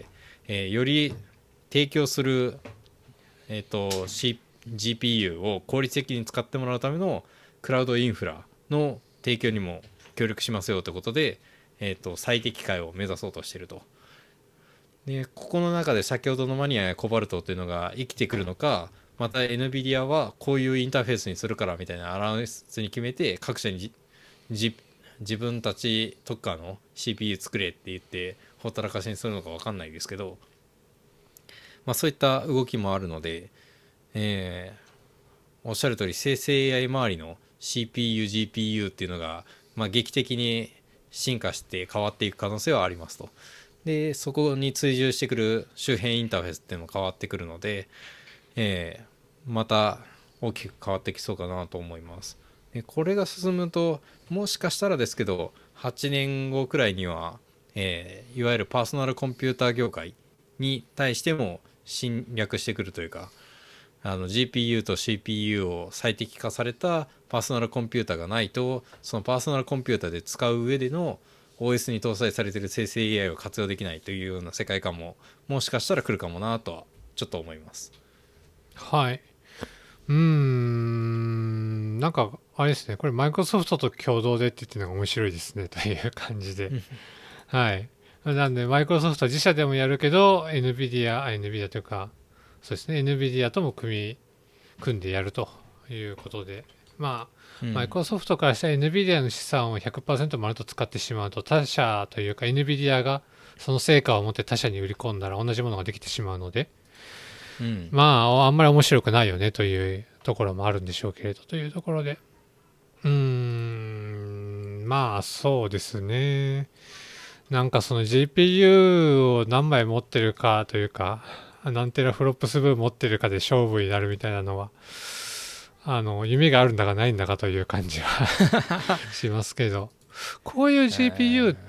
えーより提供する、えーと C- ジーピーユー を効率的に使ってもらうためのクラウドインフラの提供にも協力しますよということで、えーと最適解を目指そうとしていると。でここの中で先ほどのマニアやコバルトというのが生きてくるのか、また NVIDIA はこういうインターフェースにするからみたいなアナウンスに決めて各社にじじ自分たち特化の シーピーユー 作れって言ってほったらかしにするのか分かんないですけど、まあ、そういった動きもあるので、えーおっしゃる通り生成 エーアイ 周りの シーピーユー、ジーピーユー っていうのが、まあ、劇的に進化して変わっていく可能性はありますと。でそこに追従してくる周辺インターフェースっていうのも変わってくるので、えーまた大きく変わってきそうかなと思います。でこれが進むともしかしたらですけどはちねんごくらいには、えーいわゆるパーソナルコンピューター業界に対しても侵略してくるというか、あの ジーピーユー と シーピーユー を最適化されたパーソナルコンピューターがないと、そのパーソナルコンピューターで使う上での オーエス に搭載されている生成 エーアイ を活用できないというような世界観ももしかしたら来るかもなとはちょっと思います。 はい。うーん、なんか、あれですね、これ、マイクロソフトと共同でって言ってるのが面白いですね、という感じで。はい。なんで、マイクロソフトは自社でもやるけど、NVIDIA、あ NVIDIA というか、そうですね、NVIDIA とも組み、組んでやるということで、まあ、 うんマイクロソフトからしたら NVIDIA の資産をひゃくパーセントまると使ってしまうと、他社というか NVIDIA がその成果を持って他社に売り込んだら同じものができてしまうので、 うんまあ、あんまり面白くないよねというところもあるんでしょうけれどというところで、うーん、まあそうですね。なんかその ジーピーユー を何枚持ってるかというか、何テラフロップス分持ってるかで勝負になるみたいなのは、あの、夢があるんだかないんだかという感じはしますけど、こういう ジーピーユー って、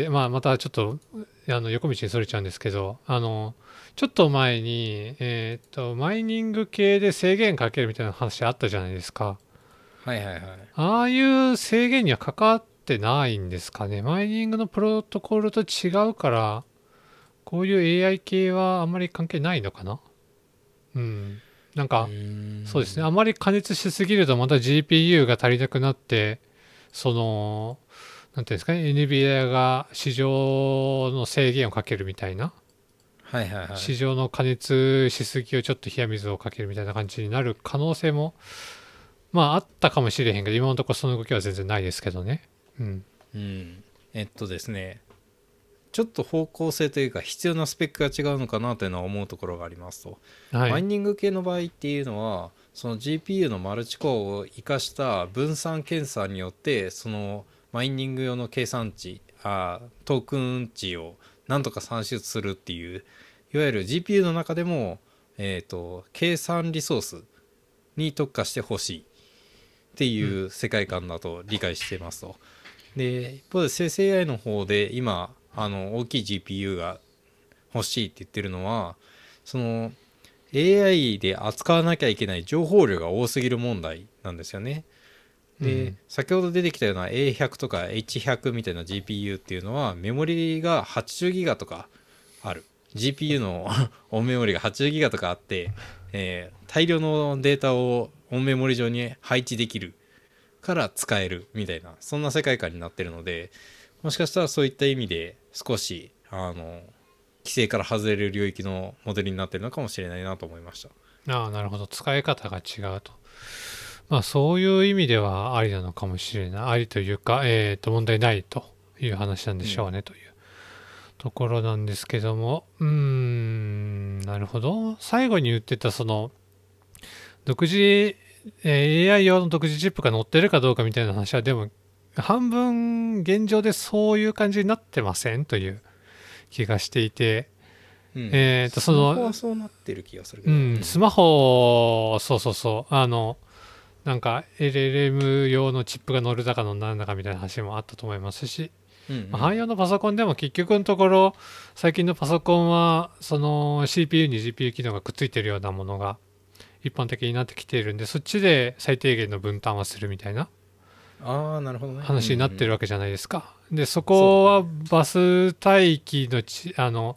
まあまたちょっと、あの、横道にそれちゃうんですけど、あの、ちょっと前に、えっと、マイニング系で制限かけるみたいな話あったじゃないですか。 はいはいはい。 ああいう制限には関わってないんですかね。マイニングのプロトコルと違うから、こういう エーアイ 系はあんまり関係ないのかな。うん。なんうか、 ーんそうですね。あまり加熱しすぎるとまた ジーピーユー が足りなくなって、その、なんていうんですかね、エヌビディア が市場の制限をかけるみたいな、 はいはいはい。 市場の加熱しすぎをちょっと冷や水をかけるみたいな感じになる可能性も、まああったかもしれへんけど、今のところその動きは全然ないですけどね。うん。 うんえっとですねちょっと方向性というか必要なスペックが違うのかなというのは思うところがありますと、マイはい。 ニング系の場合っていうのはその ジーピーユー のマルチコアを生かした分散計算によってそのマイニング用の計算値あトークン値をなんとか算出するっていういわゆる ジーピーユー の中でも、えーと計算リソースに特化してほしいっていう世界観だと理解してますと。で一方で生成 エーアイ の方で今あの大きい ジーピーユー が欲しいって言ってるのはその エーアイ で扱わなきゃいけない情報量が多すぎる問題なんですよね。で、 うん。 先ほど出てきたような エーひゃく とか エイチひゃく みたいな ジーピーユー っていうのはメモリがはちじゅうギガとかある ジーピーユー のオンメモリがはちじゅうギガとかあって、えー大量のデータをオンメモリ上に配置できるから使えるみたいなそんな世界観になってるので、もしかしたらそういった意味で少しあの規制から外れる領域のモデルになってるのかもしれないなと思いました。 ああ、なるほど。使い方が違うと。まあそういう意味ではありなのかもしれない。ありというか、えっと、問題ないという話なんでしょうね、というところなんですけども。うーん、なるほど。最後に言ってたその、独自、えー エーアイ 用の独自チップが載ってるかどうかみたいな話は、でも、半分現状でそういう感じになってませんという気がしていて、 うんえっと、 スマホその、 はそうなってる気がするけど、 うん、スマホ、そうそうそう、あの、なんか エルエルエム 用のチップが乗るだか乗らなんだかみたいな話もあったと思いますし、 うんうんまあ汎用のパソコンでも結局のところ、最近のパソコンは、その シーピーユー に ジーピーユー 機能がくっついてるようなものが一般的になってきているんで、そっちで最低限の分担はするみたいなああなるほどね話になってるわわけじゃないですか。で、そそうだねこはバス帯域のち、あの、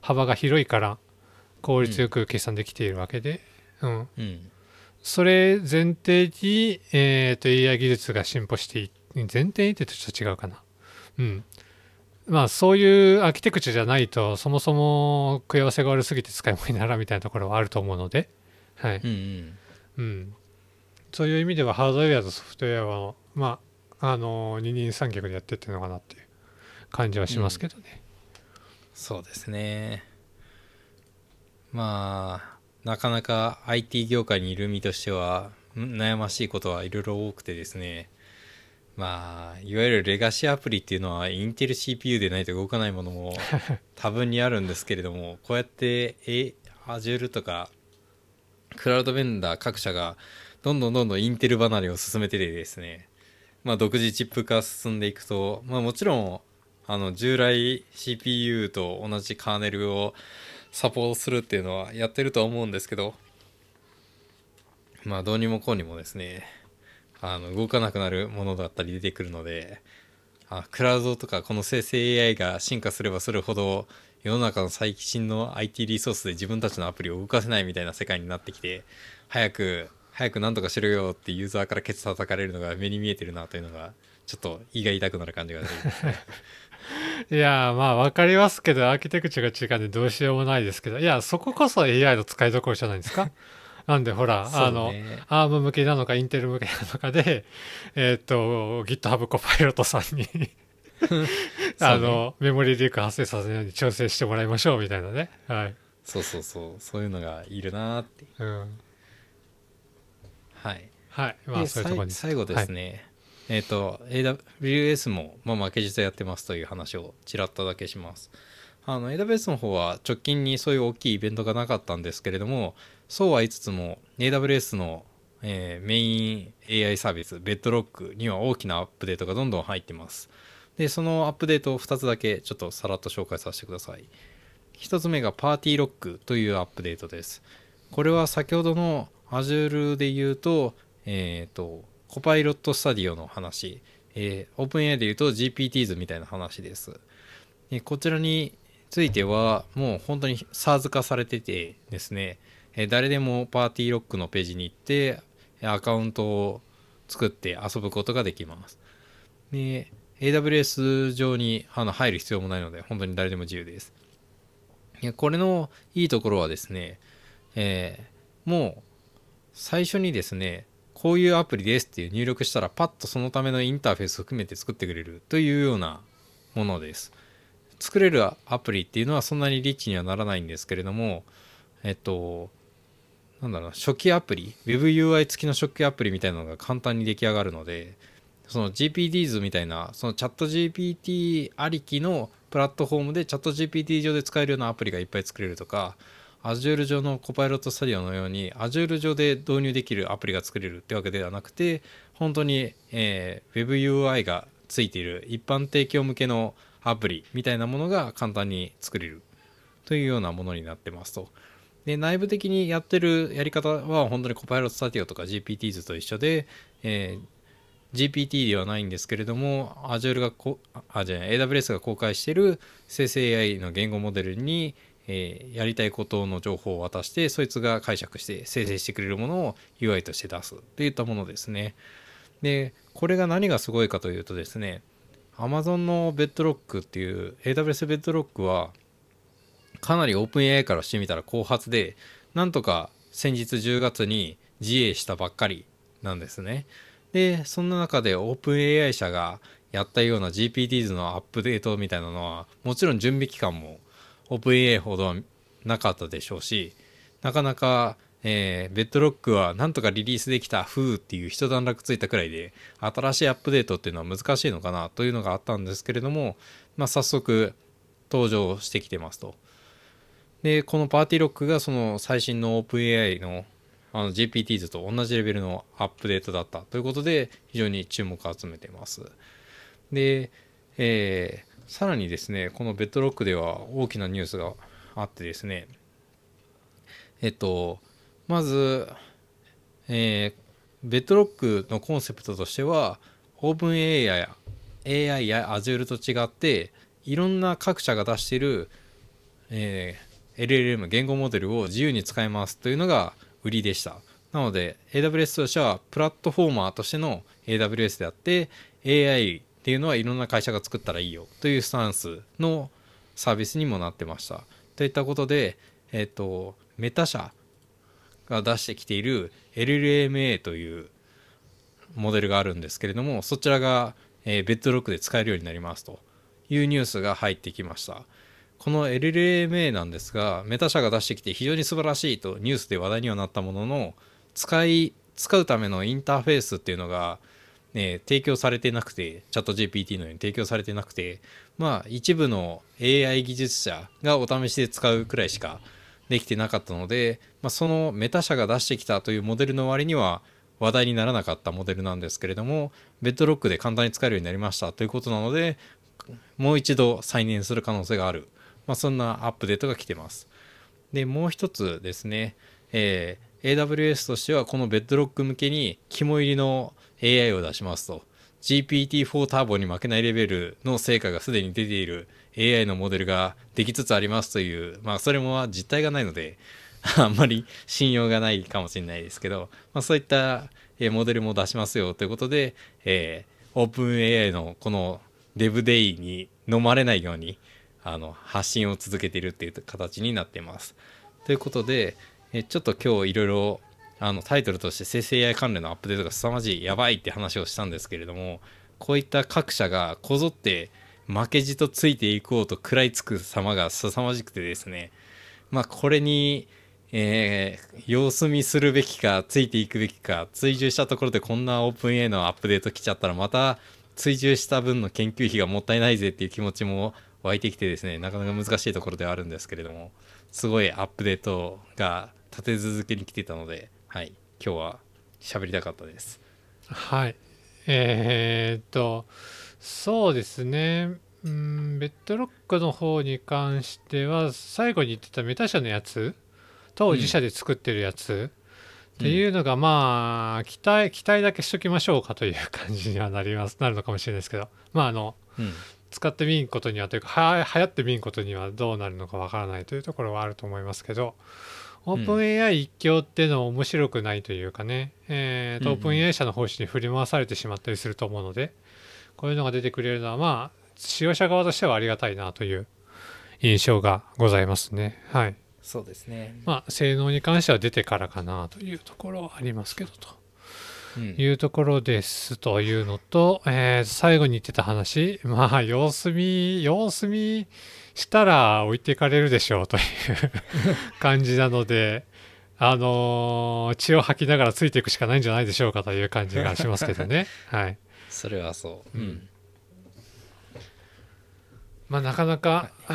幅が広いから効率よく計算できているわけで、うんうん、 それ前提に、えー、と エーアイ 技術が進歩してい前提にってちょっと違うかな。うん。まあそういうアーキテクチャじゃないとそもそも食い合わせが悪すぎて使い物にならんみたいなところはあると思うので、はい。 うんうんうん。そういう意味ではハードウェアとソフトウェアはまああの二人三脚でやってってるのかなっていう感じはしますけどね。 そうですね。まあなかなか アイティー 業界にいる身としては悩ましいことはいろいろ多くてですね、まあいわゆるレガシーアプリっていうのはインテル シーピーユー でないと動かないものも多分にあるんですけれども、こうやって Azure とかクラウドベンダー各社がどんどんどんどんインテル離れを進めててですね、まあ独自チップ化進んでいくと、まあもちろんあの従来 シーピーユー と同じカーネルをサポートするっていうのはやってるとは思うんですけど、まあどうにもこうにもですね、あの動かなくなるものだったり出てくるので、あクラウドとかこの生成 エーアイ が進化すればするほど世の中の最新の アイティー リソースで自分たちのアプリを動かせないみたいな世界になってきて、早く早くなんとかしろよってユーザーからケツ叩かれるのが目に見えてるなというのがちょっと胃が痛くなる感じがするんですね。 いやーまあ分かりますけどアーキテクチャが違うんでどうしようもないですけど、いやそここそ エーアイ の使いどころじゃないですか。なんでほらそあのうね。 アーム向けなのかインテル向けなのかでえっと GitHub コパイロットさんにあそうね。 のメモリーリーク発生させないように調整してもらいましょうみたいなね。はい。 そうそうそう。そういうのがいるなーって。 うん。 はい。 はい。まあで、 そういうところについて。 最後ではい。 すね。えっ、と、エーダブリューエス も、まあ、負けじとやってますという話をちらっとだけします。あの、エーダブリューエス の方は直近にそういう大きいイベントがなかったんですけれども、そうは言いつつも、エーダブリューエス の、えーメイン エーアイ サービス、ベッドロックには大きなアップデートがどんどん入ってます。で、そのアップデートをふたつだけちょっとさらっと紹介させてください。ひとつめがパーティーロックというアップデートです。これは先ほどの Azure で言うと、えっ、と、コパイロットスタディオの話、えー、OpenAI で言うと ジーピーティーズ みたいな話です。でこちらについてはもう本当に SaaS 化されててですね、えー誰でもパーティーロックのページに行ってアカウントを作って遊ぶことができます。で エーダブリューエス 上にあの入る必要もないので本当に誰でも自由です。いやこれのいいところはですね、えーもう最初にですね、こういうアプリですっていう入力したらパッとそのためのインターフェースを含めて作ってくれるというようなものです。作れるアプリっていうのはそんなにリッチにはならないんですけれども、えっと、なんだろうな、初期アプリ、WebUI 付きの初期アプリみたいなのが簡単に出来上がるので、その ジーピーティーズ みたいな、そのチャット ジーピーティー ありきのプラットフォームでチャット ジーピーティー 上で使えるようなアプリがいっぱい作れるとか、Azure 上のコパイロットスタディオのように Azure 上で導入できるアプリが作れるってわけではなくて、本当に、えー、WebUI がついている一般提供向けのアプリみたいなものが簡単に作れるというようなものになってますと。で内部的にやってるやり方は本当にコパイロットスタディオとか ジーピーティーズ と一緒で、えー ジーピーティー ではないんですけれども Azure がこあじゃあ エーダブリューエス が公開している生成 エーアイ の言語モデルに、えーやりたいことの情報を渡してそいつが解釈して生成してくれるものを ユーアイ として出すといったものですね。でこれが何がすごいかというとですね、 Amazon のベッドロックっていう エーダブリューエス ベッドロックはかなり OpenAI からしてみたら後発で、なんとか先日じゅうがつに自営したばっかりなんですね。でそんな中で OpenAI 社がやったような ジーピーティーズ のアップデートみたいなのはもちろん準備期間も OpenAI ほどはなかったでしょうし、なかなか、えーベッドロックはなんとかリリースできたふうっていう一段落ついたくらいで新しいアップデートっていうのは難しいのかなというのがあったんですけれども、まあ、早速登場してきてますと。でこのパーティーロックがその最新の OpenAI の, あの ジーピーティーズ と同じレベルのアップデートだったということで非常に注目を集めています。で、えーさらにですね、このベッドロックでは大きなニュースがあってですね、えっとまず、えーベッドロックのコンセプトとしては OpenAI や エーアイ や Azure と違っていろんな各社が出しているえー、エルエルエム 言語モデルを自由に使えますというのが売りでした。なので エーダブリューエス としてはプラットフォーマーとしての エーダブリューエス であって、 エーアイ っていうのはいろんな会社が作ったらいいよというスタンスのサービスにもなってました。といったことで、えっと、メタ社が出してきている エルエルエムエー というモデルがあるんですけれども、そちらが、えー、ベッドロックで使えるようになりますというニュースが入ってきました。この エルエルエムエー なんですが、メタ社が出してきて非常に素晴らしいとニュースで話題にはなったものの、使い使うためのインターフェースっていうのが、ね、提供されてなくて、チャット ジーピーティー のように提供されてなくて、まあ一部の エーアイ 技術者がお試しで使うくらいしかできてなかったので、まあ、そのメタ社が出してきたというモデルの割には話題にならなかったモデルなんですけれども、ベッドロックで簡単に使えるようになりましたということなので、もう一度再燃する可能性がある、まあ、そんなアップデートが来てます。でもう一つですね、えー、エーダブリューエス としてはこのベッドロック向けに肝入りの エーアイ を出しますと、 ジーピーティーフォー ターボに負けないレベルの成果がすでに出ている エーアイ のモデルができつつありますという、まあそれも実態がないのであんまり信用がないかもしれないですけど、まあ、そういったモデルも出しますよということで、えー、オープン エーアイ のこのデブデイに飲まれないようにあの発信を続けているっていう形になっています。ということで、えちょっと今日いろいろあのタイトルとして生成 エーアイ 関連のアップデートが凄まじいやばいって話をしたんですけれども、こういった各社がこぞって負けじとついていこうと食らいつく様が凄まじくてですね、まあこれに、えー、様子見するべきかついていくべきか、追従したところでこんなオープン エーアイ のアップデート来ちゃったらまた追従した分の研究費がもったいないぜっていう気持ちも湧いてきてですね、なかなか難しいところではあるんですけれども、すごいアップデートが立て続けに来てたので、はい、今日は喋りたかったです。 はい。えー、っと、そうですね。うん、ベッドロックの方に関しては、最後に言ってたメタ社のやつと自社で作ってるやつ、っていうのが、まあ、期待、期待だけしときましょうかという感じにはなります、なるのかもしれないですけど、まあ、あの、うん、使ってみんことにはというか、は流行ってみんことにはどうなるのかわからないというところはあると思いますけど、オープン エーアイ 一強っていうのは面白くないというかね、えーと、オープン エーアイ 社の方針に振り回されてしまったりすると思うので、こういうのが出てくれるのは、まあ、使用者側としてはありがたいなという印象がございますね。はい。 そうですね。 まあ、性能に関しては出てからかなというところはありますけどと。いうところですというのと、えー、最後に言ってた話、まあ様子見様子見したら置いていかれるでしょうという感じなので、あのー、血を吐きながらついていくしかないんじゃないでしょうかという感じがしますけどね。はい。 それはそう。うん。 まあなかなか、はい、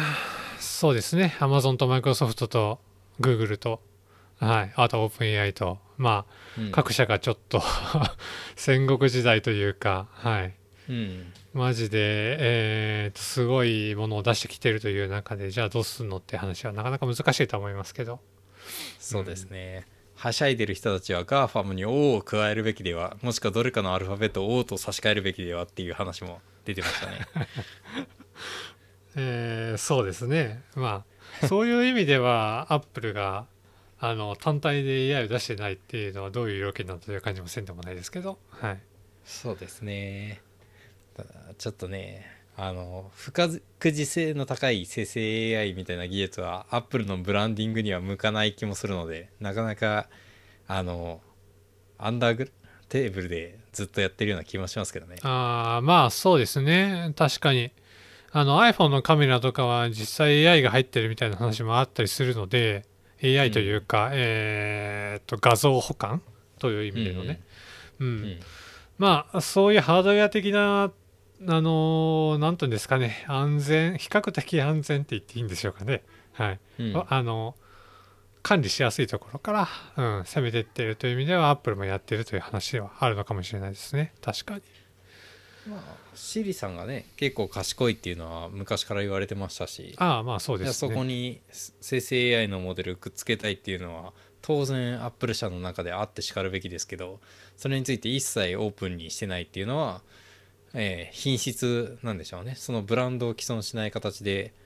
そうですね。Amazon と Microsoft と Google と、はい、あと OpenAI と、まあ、うん、各社がちょっと戦国時代というか、はい、うん、マジで、えー、すごいものを出してきてるという中で、じゃあどうすんのって話はなかなか難しいと思いますけど。 そうですね。うん、はしゃいでる人たちは ガーファム に O を加えるべきでは、もしくはどれかのアルファベットを O と差し替えるべきではっていう話も出てましたね。 えー、そうですね。まあそういう意味ではアップルがあの単体で エーアイ を出してないっていうのはどういう要件なのという感じもせんでもないですけど、はい、 そうですね。ただちょっとね、あの不確実性の高い生成 エーアイ みたいな技術はアップルのブランディングには向かない気もするので、なかなかあのアンダーグテーブルでずっとやってるような気もしますけどね。 あまあそうですね。確かにあの iPhone のカメラとかは実際 エーアイ が入ってるみたいな話もあったりするので、 エーアイ というか、うん、えー、と画像保管という意味でのね、うんうんうん、まあそういうハードウェア的なあの何ていうんですかね、安全比較的安全って言っていいんでしょうかね、はい、うん、あの管理しやすいところから、うん、攻めていっているという意味では Apple もやっているという話はあるのかもしれないですね。確かに。 まあ、シリさんがね結構賢いっていうのは昔から言われてましたし、 ああまあそうですね、 そこに生成 エーアイ のモデルくっつけたいっていうのは当然アップル社の中であってしかるべきですけど、それについて一切オープンにしてないっていうのは、えー、品質なんでしょうね。そのブランドを既存しない形で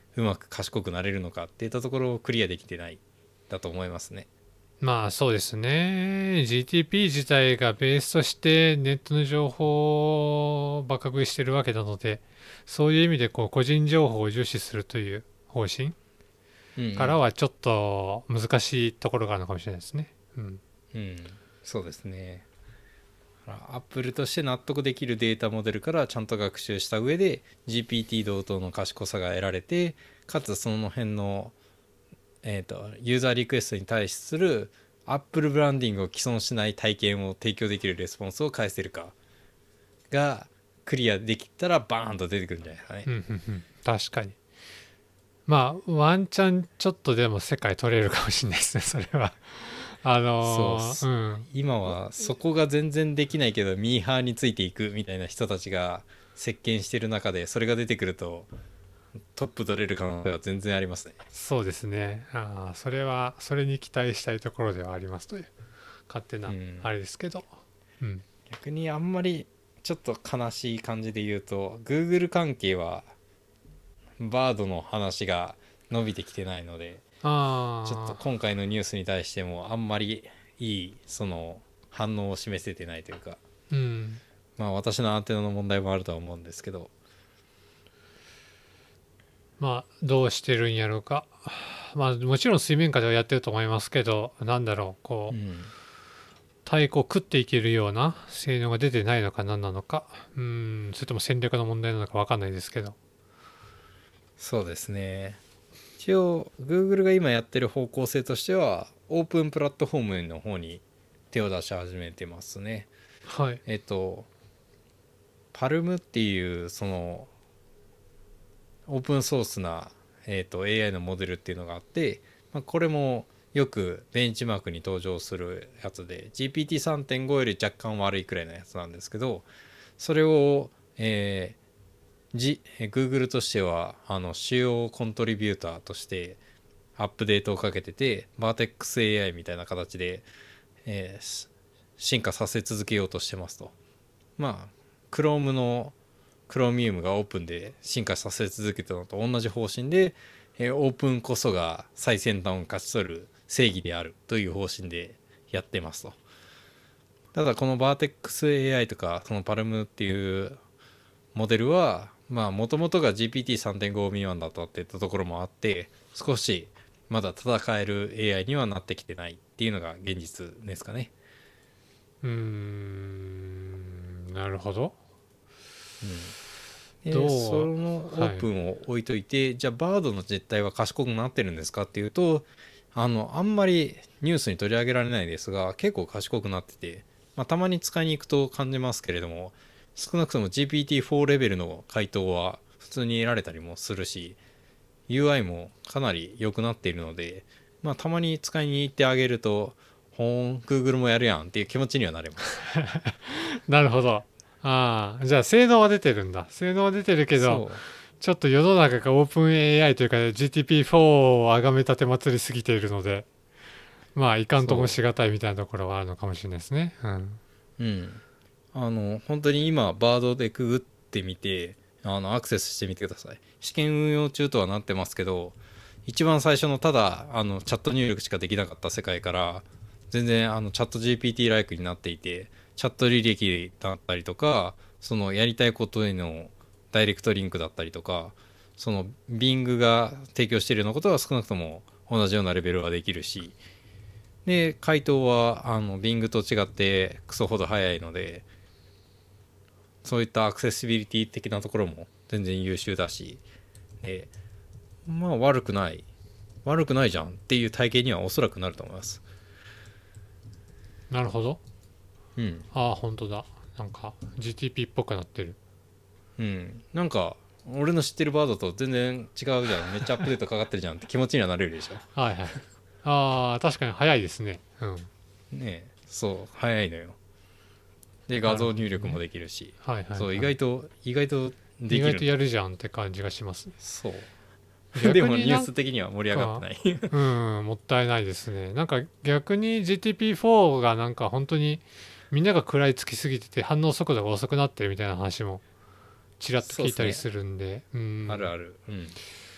うまく賢くなれるのかっていったところをクリアできてないだと思いますね。 まあそうですね。ジーティーピー 自体がベースとしてネットの情報をバカ食いしてるわけなので、そういう意味でこう個人情報を重視するという方針うんうんからはちょっと難しいところがあるのかもしれないですね。うん。 うん、そうですね。アップルとして納得できるデータモデルからちゃんと学習した上で ジーピーティー 同等の賢さが得られて、かつその辺の、えーと、ユーザーリクエストに対するアップルブランディングを既存しない体験を提供できるレスポンスを返せるかがクリアできたらバーンと出てくるんじゃないですかね。 うんうんうん。確かに。まあワンチャンちょっとでも世界取れるかもしれないですね、それは。あのー、 そうっす、 うん。 今はそこが全然できないけどミーハーについていくみたいな人たちが席巻してる中で、それが出てくるとトップ取れる可能性は全然ありますね。 そうですね。ああ、それは、それに期待したいところではありますという、勝手なうん、 あれですけど。うん。 逆にあんまりちょっと悲しい感じで言うと Google 関係はバードの話が伸びてきてないので、ちょっとああ、 今回のニュースに対してもあんまりいいその反応を示せてないというか、 うん。 まあ私のアンテナの問題もあるとは思うんですけど。 まあ、どうしてるんやろうか。まあ、もちろん水面下ではやってると思いますけど、なんだろう、こう、 うん、 太鼓を食っていけるような性能が出てないのか何なのか、うん、それとも戦略の問題なのか分かんないですけど。 そうですね。一応 Google が今やってる方向性としてはオープンプラットフォームの方に手を出し始めてますね。 はい。 えっとパルムっていうそのオープンソースな、えっと エーアイ のモデルっていうのがあって、まあ、これもよくベンチマークに登場するやつで ジーピーティーさんてんご より若干悪いくらいのやつなんですけど、それを、えーじ Google としてはあの主要コントリビューターとしてアップデートをかけてて、バーテックス エーアイ みたいな形で、えー進化させ続けようとしてますと。まあ Chrome の Chromium がオープンで進化させ続けたのと同じ方針で、えーオープンこそが最先端を勝ち取る正義であるという方針でやってますと。ただこのバーテックス エーアイ とかそのパルムっていうモデルはまあもともとが ジーピーティーさんてんご 未満だったっていったところもあって、少しまだ戦える エーアイ にはなってきてないっていうのが現実ですかね。 うーん、なるほど。 うん、でそどう、 のオーはい。 プンを置いといて、じゃあバードの実態は賢くなってるんですかっていうと、あのあんまりニュースに取り上げられないですが結構賢くなってて、まあ、たまに使いに行くと感じますけれども、少なくとも ジーピーティーフォー レベルの回答は普通に得られたりもするし、 ユーアイ もかなり良くなっているので、まあたまに使いに行ってあげると、ほーん Google もやるやんっていう気持ちにはなれます。 なるほど。ああ、じゃあ性能は出てるんだ。性能は出てるけど、 そちょっと世の中がオープン エーアイ というか ジーティーピーフォー をあがめ立てまつりすぎているので、まあいかんともしうそがたいみたいなところはあるのかもしれないですね。うん。 ううんあの本当に今バードでくぐってみて、あのアクセスしてみてください。試験運用中とはなってますけど、一番最初のただあのチャット入力しかできなかった世界から全然あのチャット ジーピーティー ライクになっていて、チャット履歴だったりとか、そのやりたいことへのダイレクトリンクだったりとか、その Bing が提供しているようなことは少なくとも同じようなレベルはできるし、で回答はあの Bing と違ってクソほど早いので、そういったアクセシビリティ的なところも全然優秀だし、でまあ悪くない悪くないじゃんっていう体験にはおそらくなると思います。 なるほど。 うん。 ああ、本当だ。なんか ジーティーピー っぽくなってる。 うん。なんか俺の知ってるバードと全然違うじゃん、めっちゃアップデートかかってるじゃんって気持ちにはなれるでしょ。 はいはい。ああ、確かに早いですね。うん。 ねえ、そう早いのよ。で画なる像入力もほどね。 できるし、 はいはいそう意はい。 外と意外とで意外ときるのよ。 やるじゃんって感じがしますね。 そうで逆になんもニュース的には盛り上がってか、 ない。 うん、もったいないですね。なんか逆に ジーティーピーフォー がなんか本当にみんなが食らいつきすぎてて反応速度が遅くなってるみたいな話もちらっと聞いそうですね、 たりするんで、うん、 あるある。うん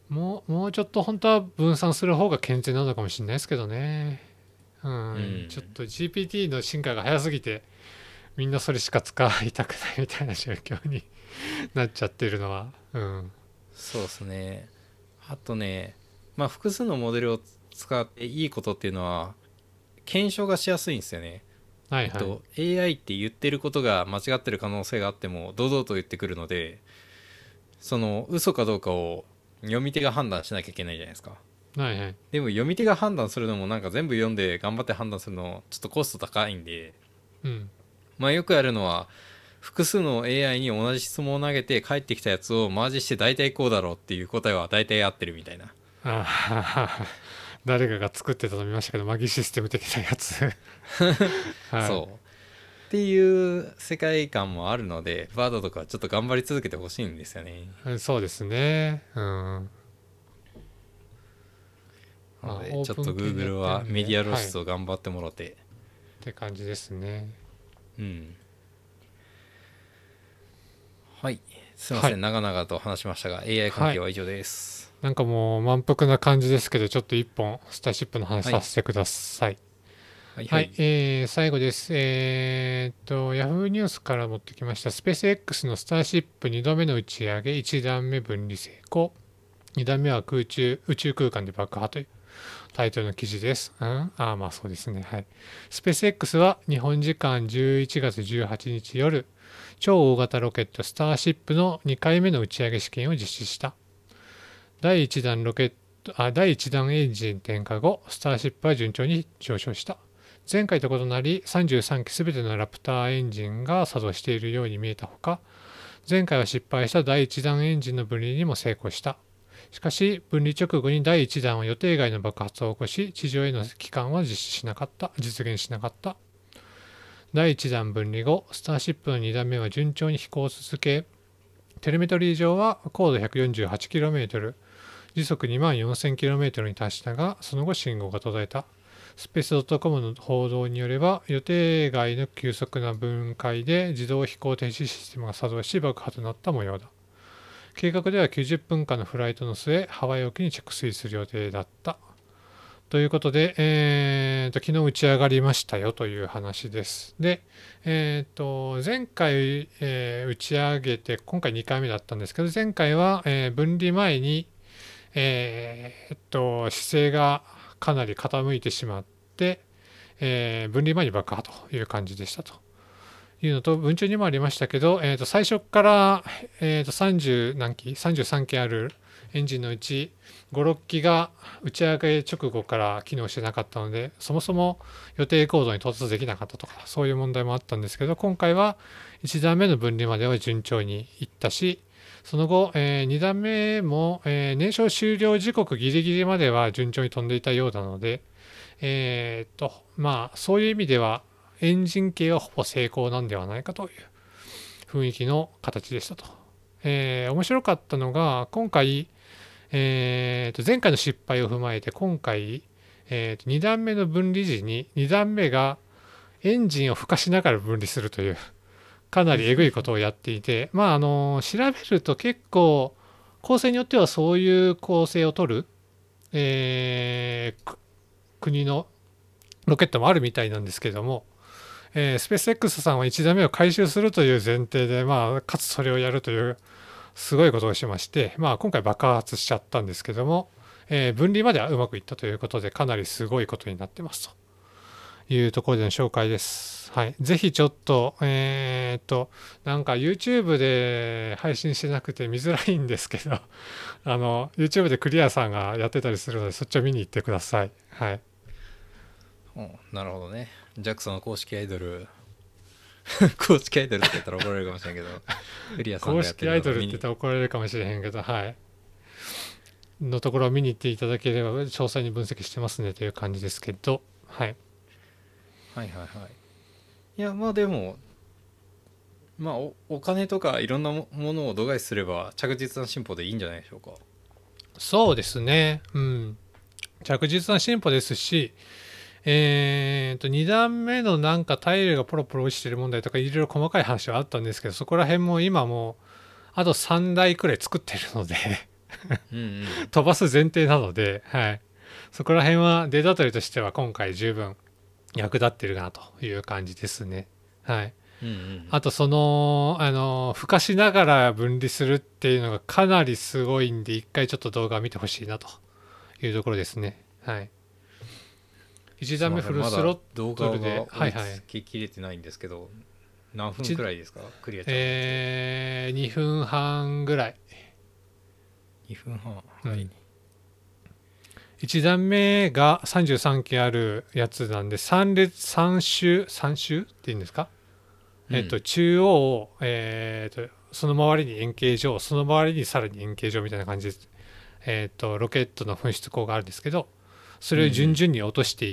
もうもうちょっと本当は分散する方が健全なのかもしれないですけどね。うん、 うん、 ちょっと ジーピーティー の進化が早すぎてみんなそれしか使いたくないみたいな状況になっちゃってるのは、うん、 そうですね。あとね、まあ複数のモデルを使っていいことっていうのは検証がしやすいんですよね。 はいはい。 えっと エーアイ って言ってることが間違ってる可能性があっても堂々と言ってくるので、その嘘かどうかを読み手が判断しなきゃいけないじゃないですか。 はいはい。 でも読み手が判断するのもなんか全部読んで頑張って判断するのちょっとコスト高いんで、 うん。 まあよくやるのは複数の エーアイ に同じ質問を投げて返ってきたやつをマージして大体こうだろうっていう答えは大体合ってるみたいな。 あはは誰かが作ってたの見ましたけど、マギシステム的なやつはそうっていう世界観もあるので、バードとかはちょっと頑張り続けてほしいんですよね。 い。そうですね。うん。まあ、 なのでちょっとオープン系でやっ Google てるんで、 はメディア露はい。っ出を頑張ってもろて。 て感じですね。 うん。はい。すいまはい。 せん。長々と話しましたが、エーアイ 関はい。 係は以上です。 なんかもう満腹な感じですけど、ちょっと一本スターシップの話はい。 させてください。はい、 はいはい。 えー、最後です。えーっと、Yahoo ニュースから持ってきました。スペース X のスターシップにどめの打ち上げ、いち段目分離成功。に段目は空中、宇宙空間で爆破というタイトルの記事です。うん、ああ、まあそうですね。はい。スペース X は日本時間じゅういちがつじゅうはちにち夜、超大型ロケットスターシップのにかいめの打ち上げ試験を実施した。だいいち段ロケット、あ、だいいち段エンジン点火後、スターシップは順調に上昇した。前回と異なり、さんじゅうさんきすべてのラプターエンジンが作動しているように見えたほか、前回は失敗しただいいち段エンジンの分離にも成功した。しかし、分離直後にだいいち段は予定外の爆発を起こし、地上への帰還は実施しなかった、実現しなかった。だいいち段分離後、スターシップのに段目は順調に飛行を続け、テレメトリー上は高度 ひゃくよんじゅうはちキロメートル、時速 にまんよんせんキロメートル に達したが、その後信号が途絶えた。スペース .com の報道によれば、予定外の急速な分解で自動飛行停止システムが作動し爆破となった模様だ。計画ではきゅうじゅっぷんかんのフライトの末、ハワイ沖に着水する予定だった。ということで、えーと、昨日打ち上がりましたよという話です。で、えーと、前回、えー打ち上げて、今回にかいめだったんですけど、前回は、えー分離前に、えーっと、姿勢がかなり傾いてしまって、えー分離前に爆破という感じでしたというのと、文中にもありましたけど、えーと最初から、えーとさんじゅう何機、さんじゅうさん機あるエンジンのうちご、ろっきが打ち上げ直後から機能してなかったので、そもそも予定高度に到達できなかったとか、そういう問題もあったんですけど、今回はいち段目の分離までは順調にいったし、その後、えーに段目も、えー燃焼終了時刻ギリギリまでは順調に飛んでいたようなので、えーっと、まあ、そういう意味では、エンジン系はほぼ成功なんではないかという雰囲気の形でしたと。えー面白かったのが、今回、えーと前回の失敗を踏まえて、今回、えーとに段目の分離時にに段目がエンジンを孵化しながら分離するという、かなりえぐいことをやっていて、まあ、あの、調べると結構、構成によってはそういう構成を取る、えー国のロケットもあるみたいなんですけども、えースペース X さんはいち段目を回収するという前提で、まあ、かつそれをやるというすごいことをしまして、まあ、今回爆発しちゃったんですけども、えー分離まではうまくいったということで、かなりすごいことになってますというところでの紹介です。はい。ぜひちょっと、えーっと、なんか YouTube で配信してなくて見づらいんですけど、あの、YouTube でクリアさんがやってたりするので、そっちを見に行ってください。はい。 うん、なるほどね。ジャクソンの公式アイドル公式アイドルって言ったら怒られるかもしれんけど、クリアさんがやって公式アイるのを見に。 ドルって言ったら怒られるかもしれへんけど、はい。のところを見に行っていただければ、詳細に分析してますねという感じですけど、はい。 はいはいはい。いや、まあでも、まあお、お金とかいろんなもものを度外視すれば着実な進歩でいいんじゃないでしょうか。 そうですね。うん。着実な進歩ですし、えーと、に段目のなんかタイルがポロポロ落ちてる問題とかいろいろ細かい話はあったんですけど、そこら辺も今もう、あとさんだいくらい作ってるのでうんうん飛ばす前提なので、はい、そこら辺はデータ取りとしては今回十分役立ってるなという感じですね。はい。 うんうんあとその、あの、孵化しながら分離するっていうのがかなりすごいんで、一回ちょっと動画を見てほしいなというところですね。はい。一段目フルまだスロッ動画トルで、 が追いはいはい。 つけきれてないんですけど、何分一くらいですかクリアちゃんのやえー、にふんはんぐらい。 つにふんはん。はい、 うんいち段目がさんじゅうさんけあるやつなんでさん列さん周さん周っていうんですか、 うん、 えっと中央を、えー、とその周りに円形状その周りにさらに円形状みたいな感じで、えっとロケットの噴出口があるんですけど、それを順々に落としていって、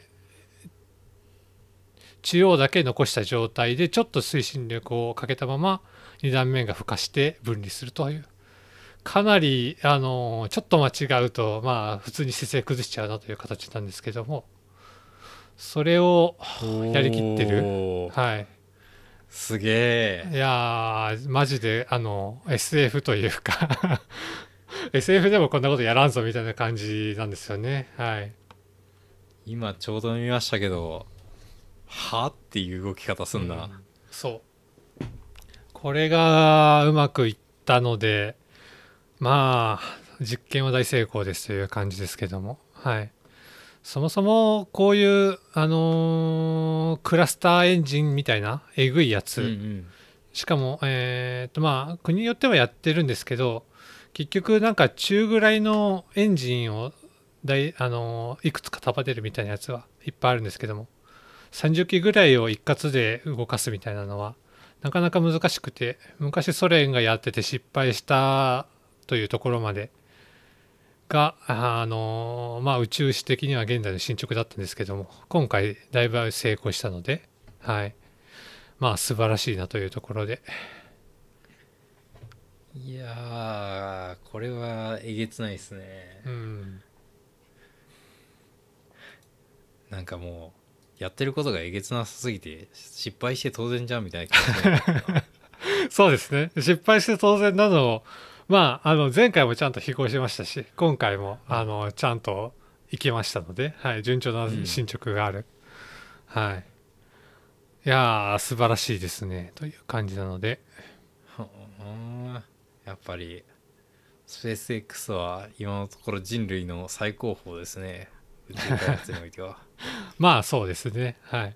うん、中央だけ残した状態でちょっと推進力をかけたままに段目が孵化して分離するという、かなりあのちょっと間違うとまあ普通に姿勢崩しちゃうなという形なんですけども、それをやりきってる。はい。 すげえ。 いやーマジであの エスエフ というかエスエフ でもこんなことやらんぞみたいな感じなんですよね。はい。 今ちょうど見ましたけど、はっていう動き方すんな、うん、 そうこれがうまくいったので、まあ実験は大成功ですという感じですけども、はい。そもそもこういう、あのークラスターエンジンみたいなえぐいやつ、 うんうん、 しかも、えーとまあ、国によってはやってるんですけど、結局なんか中ぐらいのエンジンを大、あのーいくつか束ねるみたいなやつはいっぱいあるんですけども、さんじゅっきぐらいを一括で動かすみたいなのはなかなか難しくて、昔ソ連がやってて失敗したというところまでが、あのまあ、宇宙史的には現在の進捗だったんですけども、今回だいぶ成功したので、はい、まあ素晴らしいなというところで。 いやーこれはえげつないですね。 うん、 なんかもうやってることがえげつなさすぎて失敗して当然じゃんみたいな気がするそうですね、失敗して当然なのを、まあ、あの前回もちゃんと飛行しましたし、今回も、うん、あのちゃんと行きましたので、はい、順調な進捗がある、うん、はい、いやー素晴らしいですねという感じなのでやっぱりスペース X は今のところ人類の最高峰ですね、宇宙開発においてはまあそうですね、はい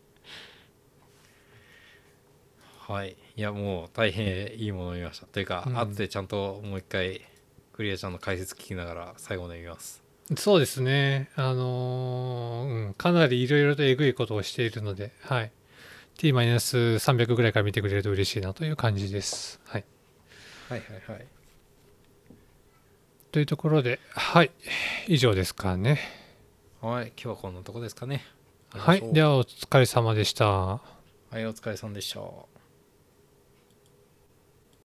はい、いやもう大変いいものを見ましたというか、うん、後でちゃんともう一回クリアちゃんの解説聞きながら最後まで見ます。 そうですね、あのーうん、かなりいろいろとえぐいことをしているので、はい、ティーさんびゃく ぐらいから見てくれると嬉しいなという感じです。はい、 はいはいはい。 というところで、はい、以上ですかね。 はい、今日はこんなとこですかね。 はい、ではお疲れ様でした。はい、お疲れ様でした。